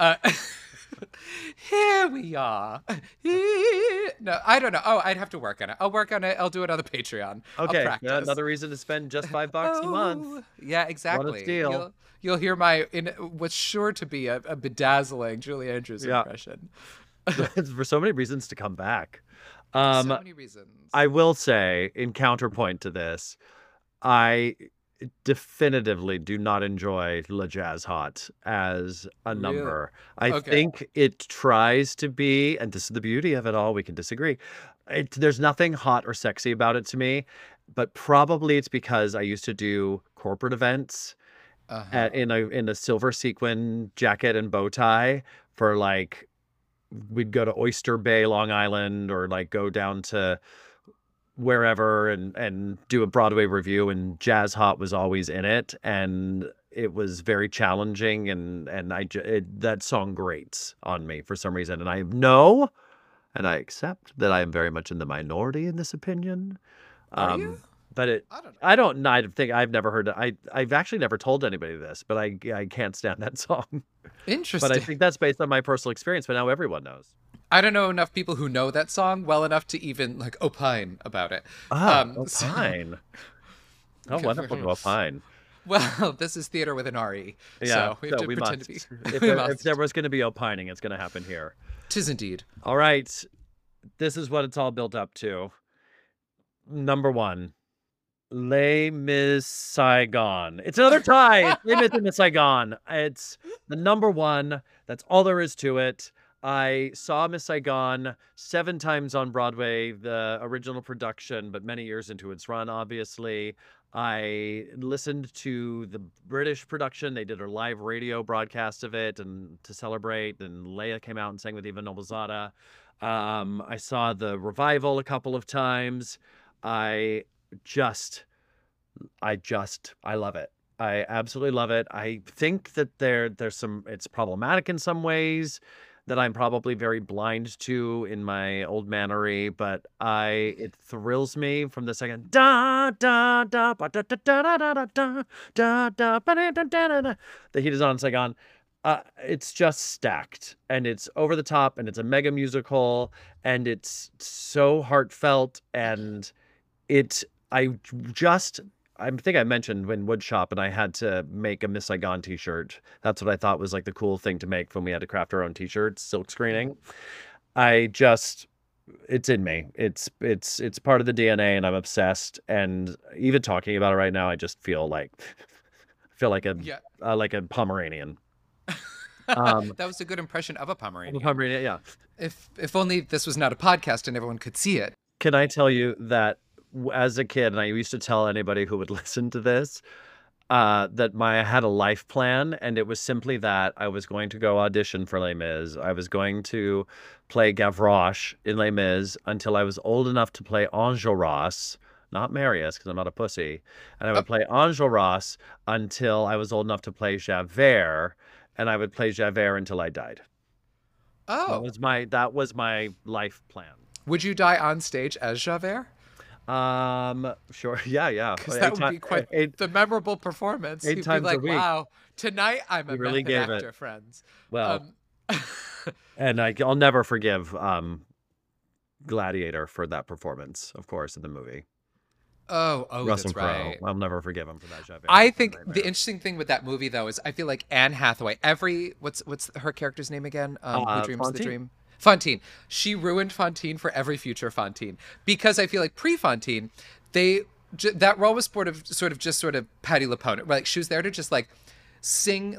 Here we are. No, I don't know. Oh, I'd have to work on it. I'll work on it. I'll do it on the Patreon. I'll Okay, practice. another reason to spend just $5 a month. Yeah, exactly. steal. You'll hear my what's sure to be a bedazzling Julie Andrews impression. For so many reasons to come back. So many reasons. I will say, in counterpoint to this, I definitively do not enjoy Le Jazz Hot as a number. I think it tries to be, and this is the beauty of it all, we can disagree. There's nothing hot or sexy about it to me, but probably it's because I used to do corporate events in a silver sequin jacket and bow tie for like, we'd go to Oyster Bay, Long Island, or like go down to wherever and do a Broadway review, and Jazz Hot was always in it, and it was very challenging, and that song grates on me for some reason, and I know and I accept that I am very much in the minority in this opinion. Are you? But I don't think I've never heard it. I've actually never told anybody this, but I can't stand that song. Interesting. But I think that's based on my personal experience, but now everyone knows. I don't know enough people who know that song well enough to even like opine about it. Opine. Oh, wonderful to opine. Well, this is theater with an RE, so we have to pretend to be. If there was going to be opining, it's going to happen here. 'Tis indeed. All right. This is what it's all built up to. Number 1, Les Mis Saigon. It's another tie. It's Les Mis and Miss Saigon. It's the number one. That's all there is to it. I saw Miss Saigon 7 times on Broadway, the original production, but many years into its run, obviously. I listened to the British production. They did a live radio broadcast of it and to celebrate. And Leia came out and sang with Eva Noblezada. I saw the revival a couple of times. I love it. I absolutely love it. I think that there's some, it's problematic in some ways that I'm probably very blind to in my old mannery, but it thrills me from the second da da da ba da da da da da da da da ba da da da da that he does on Saigon. It's just stacked, and it's over the top, and it's a mega musical, and it's so heartfelt, and I think I mentioned when Woodshop and I had to make a Miss Saigon t-shirt. That's what I thought was like the cool thing to make when we had to craft our own t-shirts, silk screening. It's in me. It's part of the DNA, and I'm obsessed. And even talking about it right now, I just feel like a Pomeranian. That was a good impression of a Pomeranian. Pomeranian, yeah. If only this was not a podcast and everyone could see it. Can I tell you that as a kid, and I used to tell anybody who would listen to this, that I had a life plan, and it was simply that I was going to go audition for Les Mis. I was going to play Gavroche in Les Mis until I was old enough to play Enjolras, not Marius, because I'm not a pussy. And I would play Enjolras until I was old enough to play Javert, and I would play Javert until I died. Oh. That was my life plan. Would you die on stage as Javert? Sure. Yeah. Because that would be quite the memorable performance. 8 times like, a week. Wow, tonight I'm a really method gave actor, it. friends. Well, and I'll never forgive Gladiator for that performance, of course, in the movie. Oh, Russell that's Crowe. right. I'll never forgive him for that. Javert. I think the interesting thing with that movie, though, is I feel like Anne Hathaway. What's her character's name again? Who dreams Fantine? the dream? Fantine. She ruined Fantine for every future Fantine, because I feel like pre-Fantine, that role was sort of just Patti LuPone. Like she was there to just sing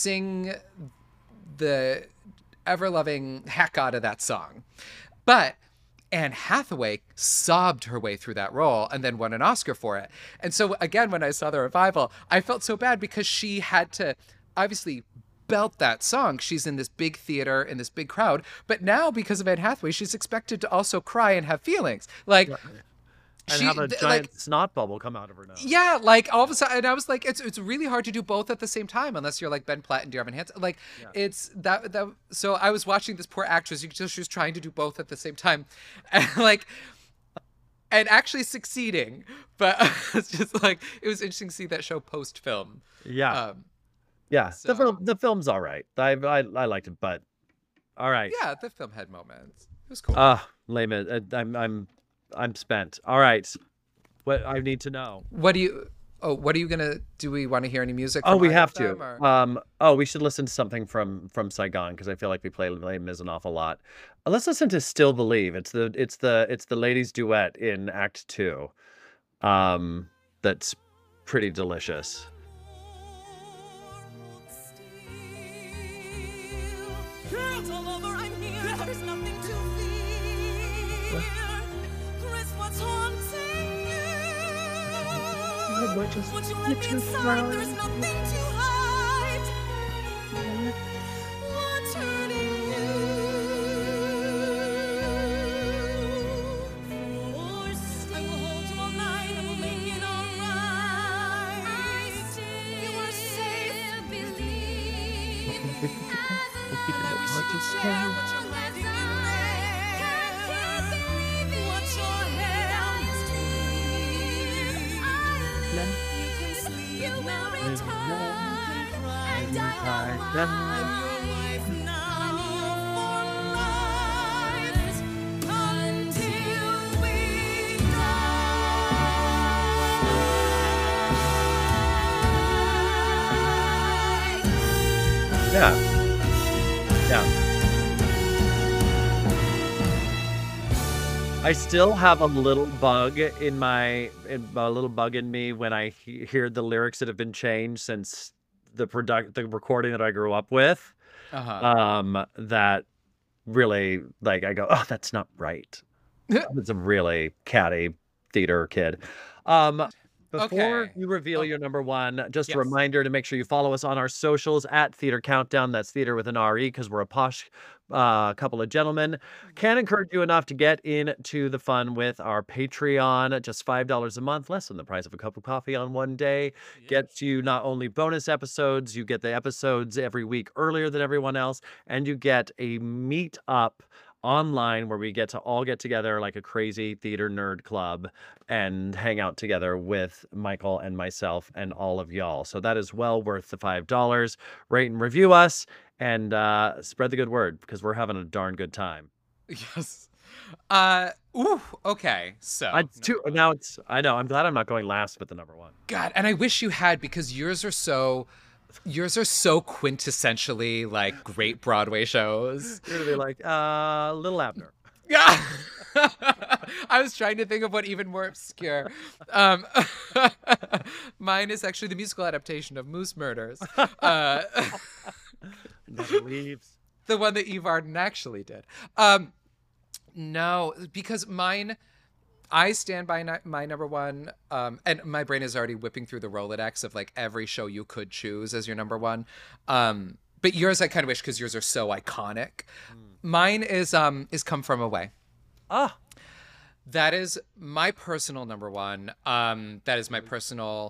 the ever-loving heck out of that song, but Anne Hathaway sobbed her way through that role and then won an Oscar for it. And so again, when I saw the revival, I felt so bad because she had to obviously belt that song. She's in this big theater, in this big crowd, but now because of Anne Hathaway, she's expected to also cry and have feelings. And have a giant snot bubble come out of her nose. Yeah, all of a sudden, and I was like, it's really hard to do both at the same time unless you're like Ben Platt and Dear Evan Hansen. It's that. So I was watching this poor actress. She was trying to do both at the same time, and actually succeeding. But it's just it was interesting to see that show post film. Yeah. So. The film's all right. I liked it, but all right. Yeah, the film had moments. It was cool. Les Mis. I'm spent. All right. What I need to know. What are you gonna do? We want to hear any music? Oh, we have to. We should listen to something from Saigon, because I feel like we play Les Mis an awful lot. Let's listen to Still Believe. It's the ladies' duet in Act 2. That's pretty delicious. Girls all over, I'm here. There's nothing to fear. Chris, what's haunting you? What you let me inside, there's nothing to hide. What's hurting you? I will hold you all night. I will make it alright. You are safe. Believe. Share what you're letting me what your head is you can sleep now, return, and I am your wife now for life until we die. Yeah. I still have a little bug in me when I hear the lyrics that have been changed since the recording that I grew up with. That really, like, I go, oh, that's not right. It's a really catty theater kid. Before you reveal your number one, just a reminder to make sure you follow us on our socials at Theater Countdown. That's theater with an R-E, because we're a posh couple of gentlemen. Can't encourage you enough to get into the fun with our Patreon. Just $5 a month, less than the price of a cup of coffee on one day. Gets you not only bonus episodes, you get the episodes every week earlier than everyone else, and you get a meet up online where we get to all get together like a crazy theater nerd club and hang out together with Michael and myself and all of y'all. So that is well worth the $5. Rate and review us and spread the good word, because we're having a darn good time. Yes. Okay. So I know. I'm glad I'm not going last with the number one. God, and I wish you had, because yours are so quintessentially like great Broadway shows. You're gonna be like, Little Abner. Yeah. I was trying to think of what even more obscure. Mine is actually the musical adaptation of Moose Murders. Never leaves. The one that Eve Arden actually did. No, because mine, I stand by my number one, and my brain is already whipping through the Rolodex of like every show you could choose as your number one. But yours, I kind of wish, because yours are so iconic. Mine is Come From Away. That is my personal number one. That is my personal,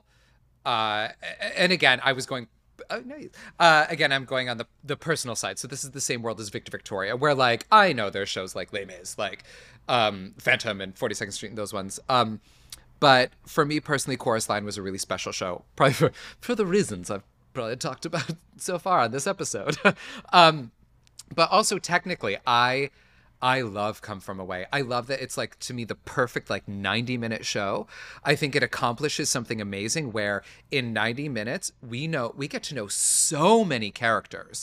and again, I was going. Again, I'm going on the personal side. So this is the same world as Victor Victoria, where like I know there's shows like Les Mis, like Phantom and 42nd Street and those ones. But for me personally, Chorus Line was a really special show, probably for the reasons I've probably talked about so far on this episode. But also technically, I love Come From Away. I love that it's like, to me, the perfect like 90-minute show. I think it accomplishes something amazing where in 90 minutes, we get to know so many characters,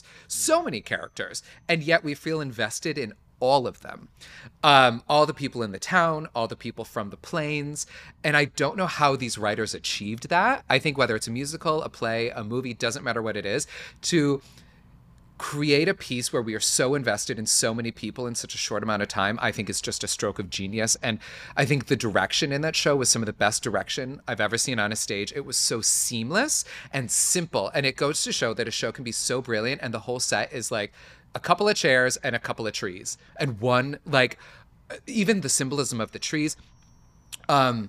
and yet we feel invested in all of them. All the people in the town, all the people from the plains. And I don't know how these writers achieved that. I think whether it's a musical, a play, a movie, doesn't matter what it is, to create a piece where we are so invested in so many people in such a short amount of time, I think is just a stroke of genius. And I think the direction in that show was some of the best direction I've ever seen on a stage. It was so seamless and simple. And it goes to show that a show can be so brilliant and the whole set is like a couple of chairs and a couple of trees. And one, like, even the symbolism of the trees. One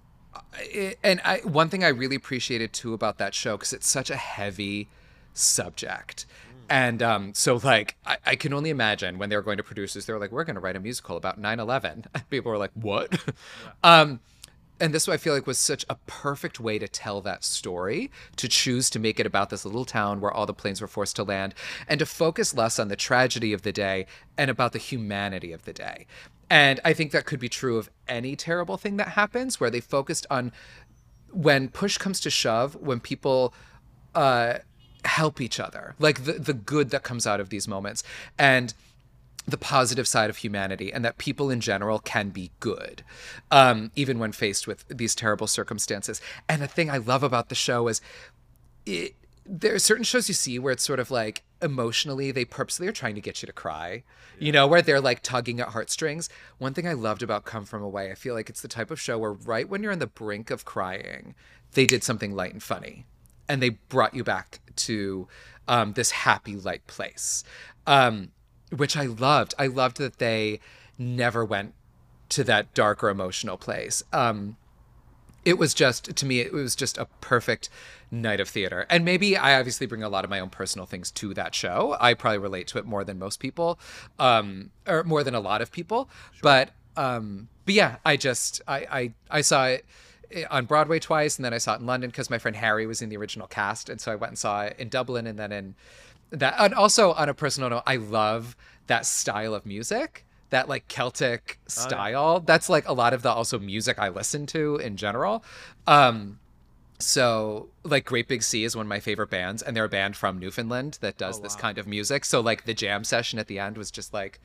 thing I really appreciated too about that show, because it's such a heavy subject. And so, like, I can only imagine when they were going to producers, they were like, we're going to write a musical about 9/11. People were like, what? Yeah. And this, I feel like, was such a perfect way to tell that story, to choose to make it about this little town where all the planes were forced to land, and to focus less on the tragedy of the day and about the humanity of the day. And I think that could be true of any terrible thing that happens, where they focused on when push comes to shove, when people help each other, like the good that comes out of these moments and the positive side of humanity, and that people in general can be good, even when faced with these terrible circumstances. And the thing I love about the show is there are certain shows you see where it's sort of like emotionally, they purposely are trying to get you to cry, you know, where they're like tugging at heartstrings. One thing I loved about Come From Away, I feel like it's the type of show where right when you're on the brink of crying, they did something light and funny. And they brought you back to this happy, light place, which I loved. I loved that they never went to that dark or emotional place. It was just, to me, it was just a perfect night of theater. And maybe I obviously bring a lot of my own personal things to that show. I probably relate to it more than most people, or more than a lot of people. Sure. But yeah, I saw it on Broadway twice, and then I saw it in London because my friend Harry was in the original cast, and so I went and saw it in Dublin, and then in that. And also, on a personal note, I love that style of music, that like Celtic style. Oh, yeah. That's like a lot of the also music I listen to in general. So like Great Big Sea is one of my favorite bands, and they're a band from Newfoundland that does this kind of music. So like the jam session at the end was just like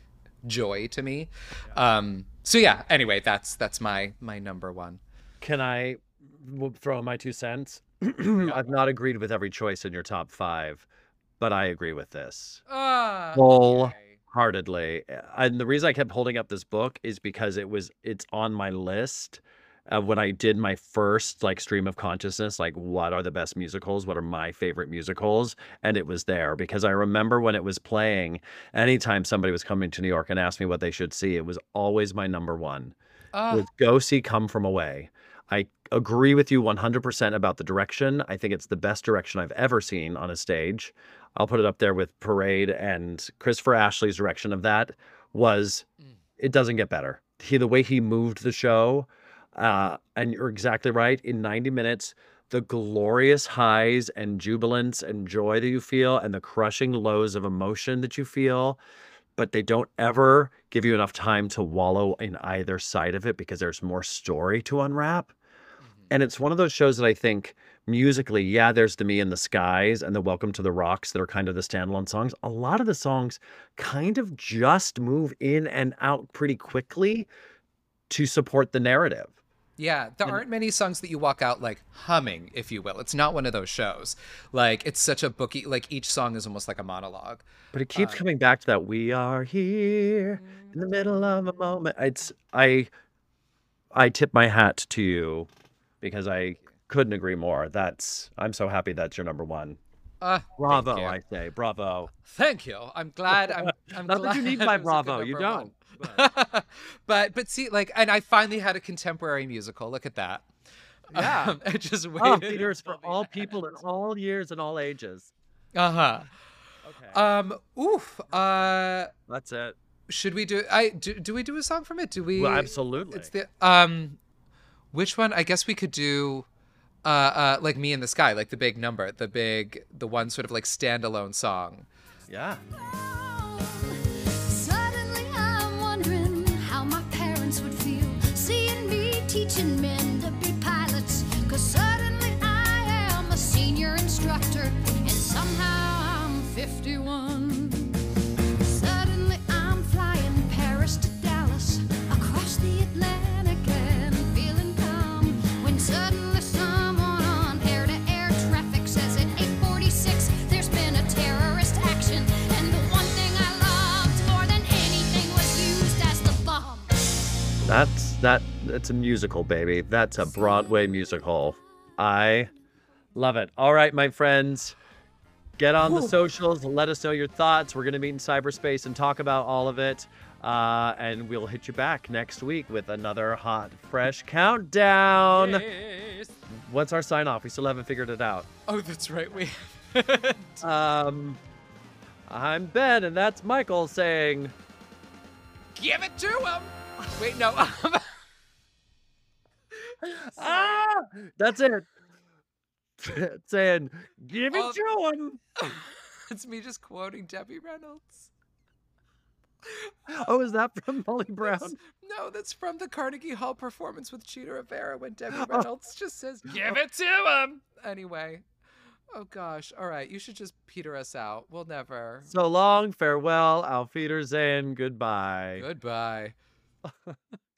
joy to me. So yeah, anyway, that's my number one. Can I throw in my 2 cents? I've not agreed with every choice in your top 5, but I agree with this Okay. wholeheartedly. And the reason I kept holding up this book is because it's on my list when I did my first like stream of consciousness, like what are the best musicals? What are my favorite musicals? And it was there because I remember when it was playing, anytime somebody was coming to New York and asked me what they should see, it was always my number one. Was go see Come From Away. I agree with you 100% about the direction. I think it's the best direction I've ever seen on a stage. I'll put it up there with Parade, and Christopher Ashley's direction of that was, it doesn't get better. The way he moved the show, and you're exactly right, in 90 minutes, the glorious highs and jubilance and joy that you feel and the crushing lows of emotion that you feel, but they don't ever give you enough time to wallow in either side of it because there's more story to unwrap. And it's one of those shows that I think musically, yeah, there's the Me and the Skies and the Welcome to the Rocks that are kind of the standalone songs. A lot of the songs kind of just move in and out pretty quickly to support the narrative. Yeah, there aren't many songs that you walk out like humming, if you will. It's not one of those shows. Like, it's such a booky, like each song is almost like a monologue. But it keeps coming back to that, we are here in the middle of a moment. I tip my hat to you because I couldn't agree more. I'm so happy that's your number one. Bravo, you. I say. Bravo. Thank you. I'm glad. I'm Not glad that you need it my was a good bravo. You number don't. one. But see, like, and I finally had a contemporary musical. Look at that. Yeah. I just Oh, waited. theaters for all people in all years and all ages. Uh-huh. Okay. That's it. Should we do do we do a song from it? Do we? Well, absolutely. It's the which one? I guess we could do like Me in the Sky, like the big number, the one sort of like standalone song. Yeah. Suddenly I'm wondering how my parents would feel seeing me teaching men to be pilots. 'Cause suddenly I am a senior instructor and somehow I'm 51. Suddenly I'm flying Paris to Dallas across the Atlantic and feeling calm. When suddenly someone on air-to-air traffic says at 8:46 there's been a terrorist action. And the one thing I loved more than anything was used as the bomb. That's a musical, baby. That's a Broadway musical. I love it. All right, my friends. Get on the socials. Let us know your thoughts. We're going to meet in cyberspace and talk about all of it. And we'll hit you back next week with another hot, fresh countdown. Yes. What's our sign off? We still haven't figured it out. Oh, that's right. We. I'm Ben, and that's Michael saying, Give it to him. Wait, no. that's it. Saying, give it Oh. to him. It's me just quoting Debbie Reynolds. Oh, is that from Molly Brown? No, that's from the Carnegie Hall performance with Cheetah Rivera when Debbie Reynolds just says, "Give it to him." Anyway, oh gosh, all right, you should just peter us out. We'll never. So long, farewell, auf Wiedersehen, goodbye. Goodbye.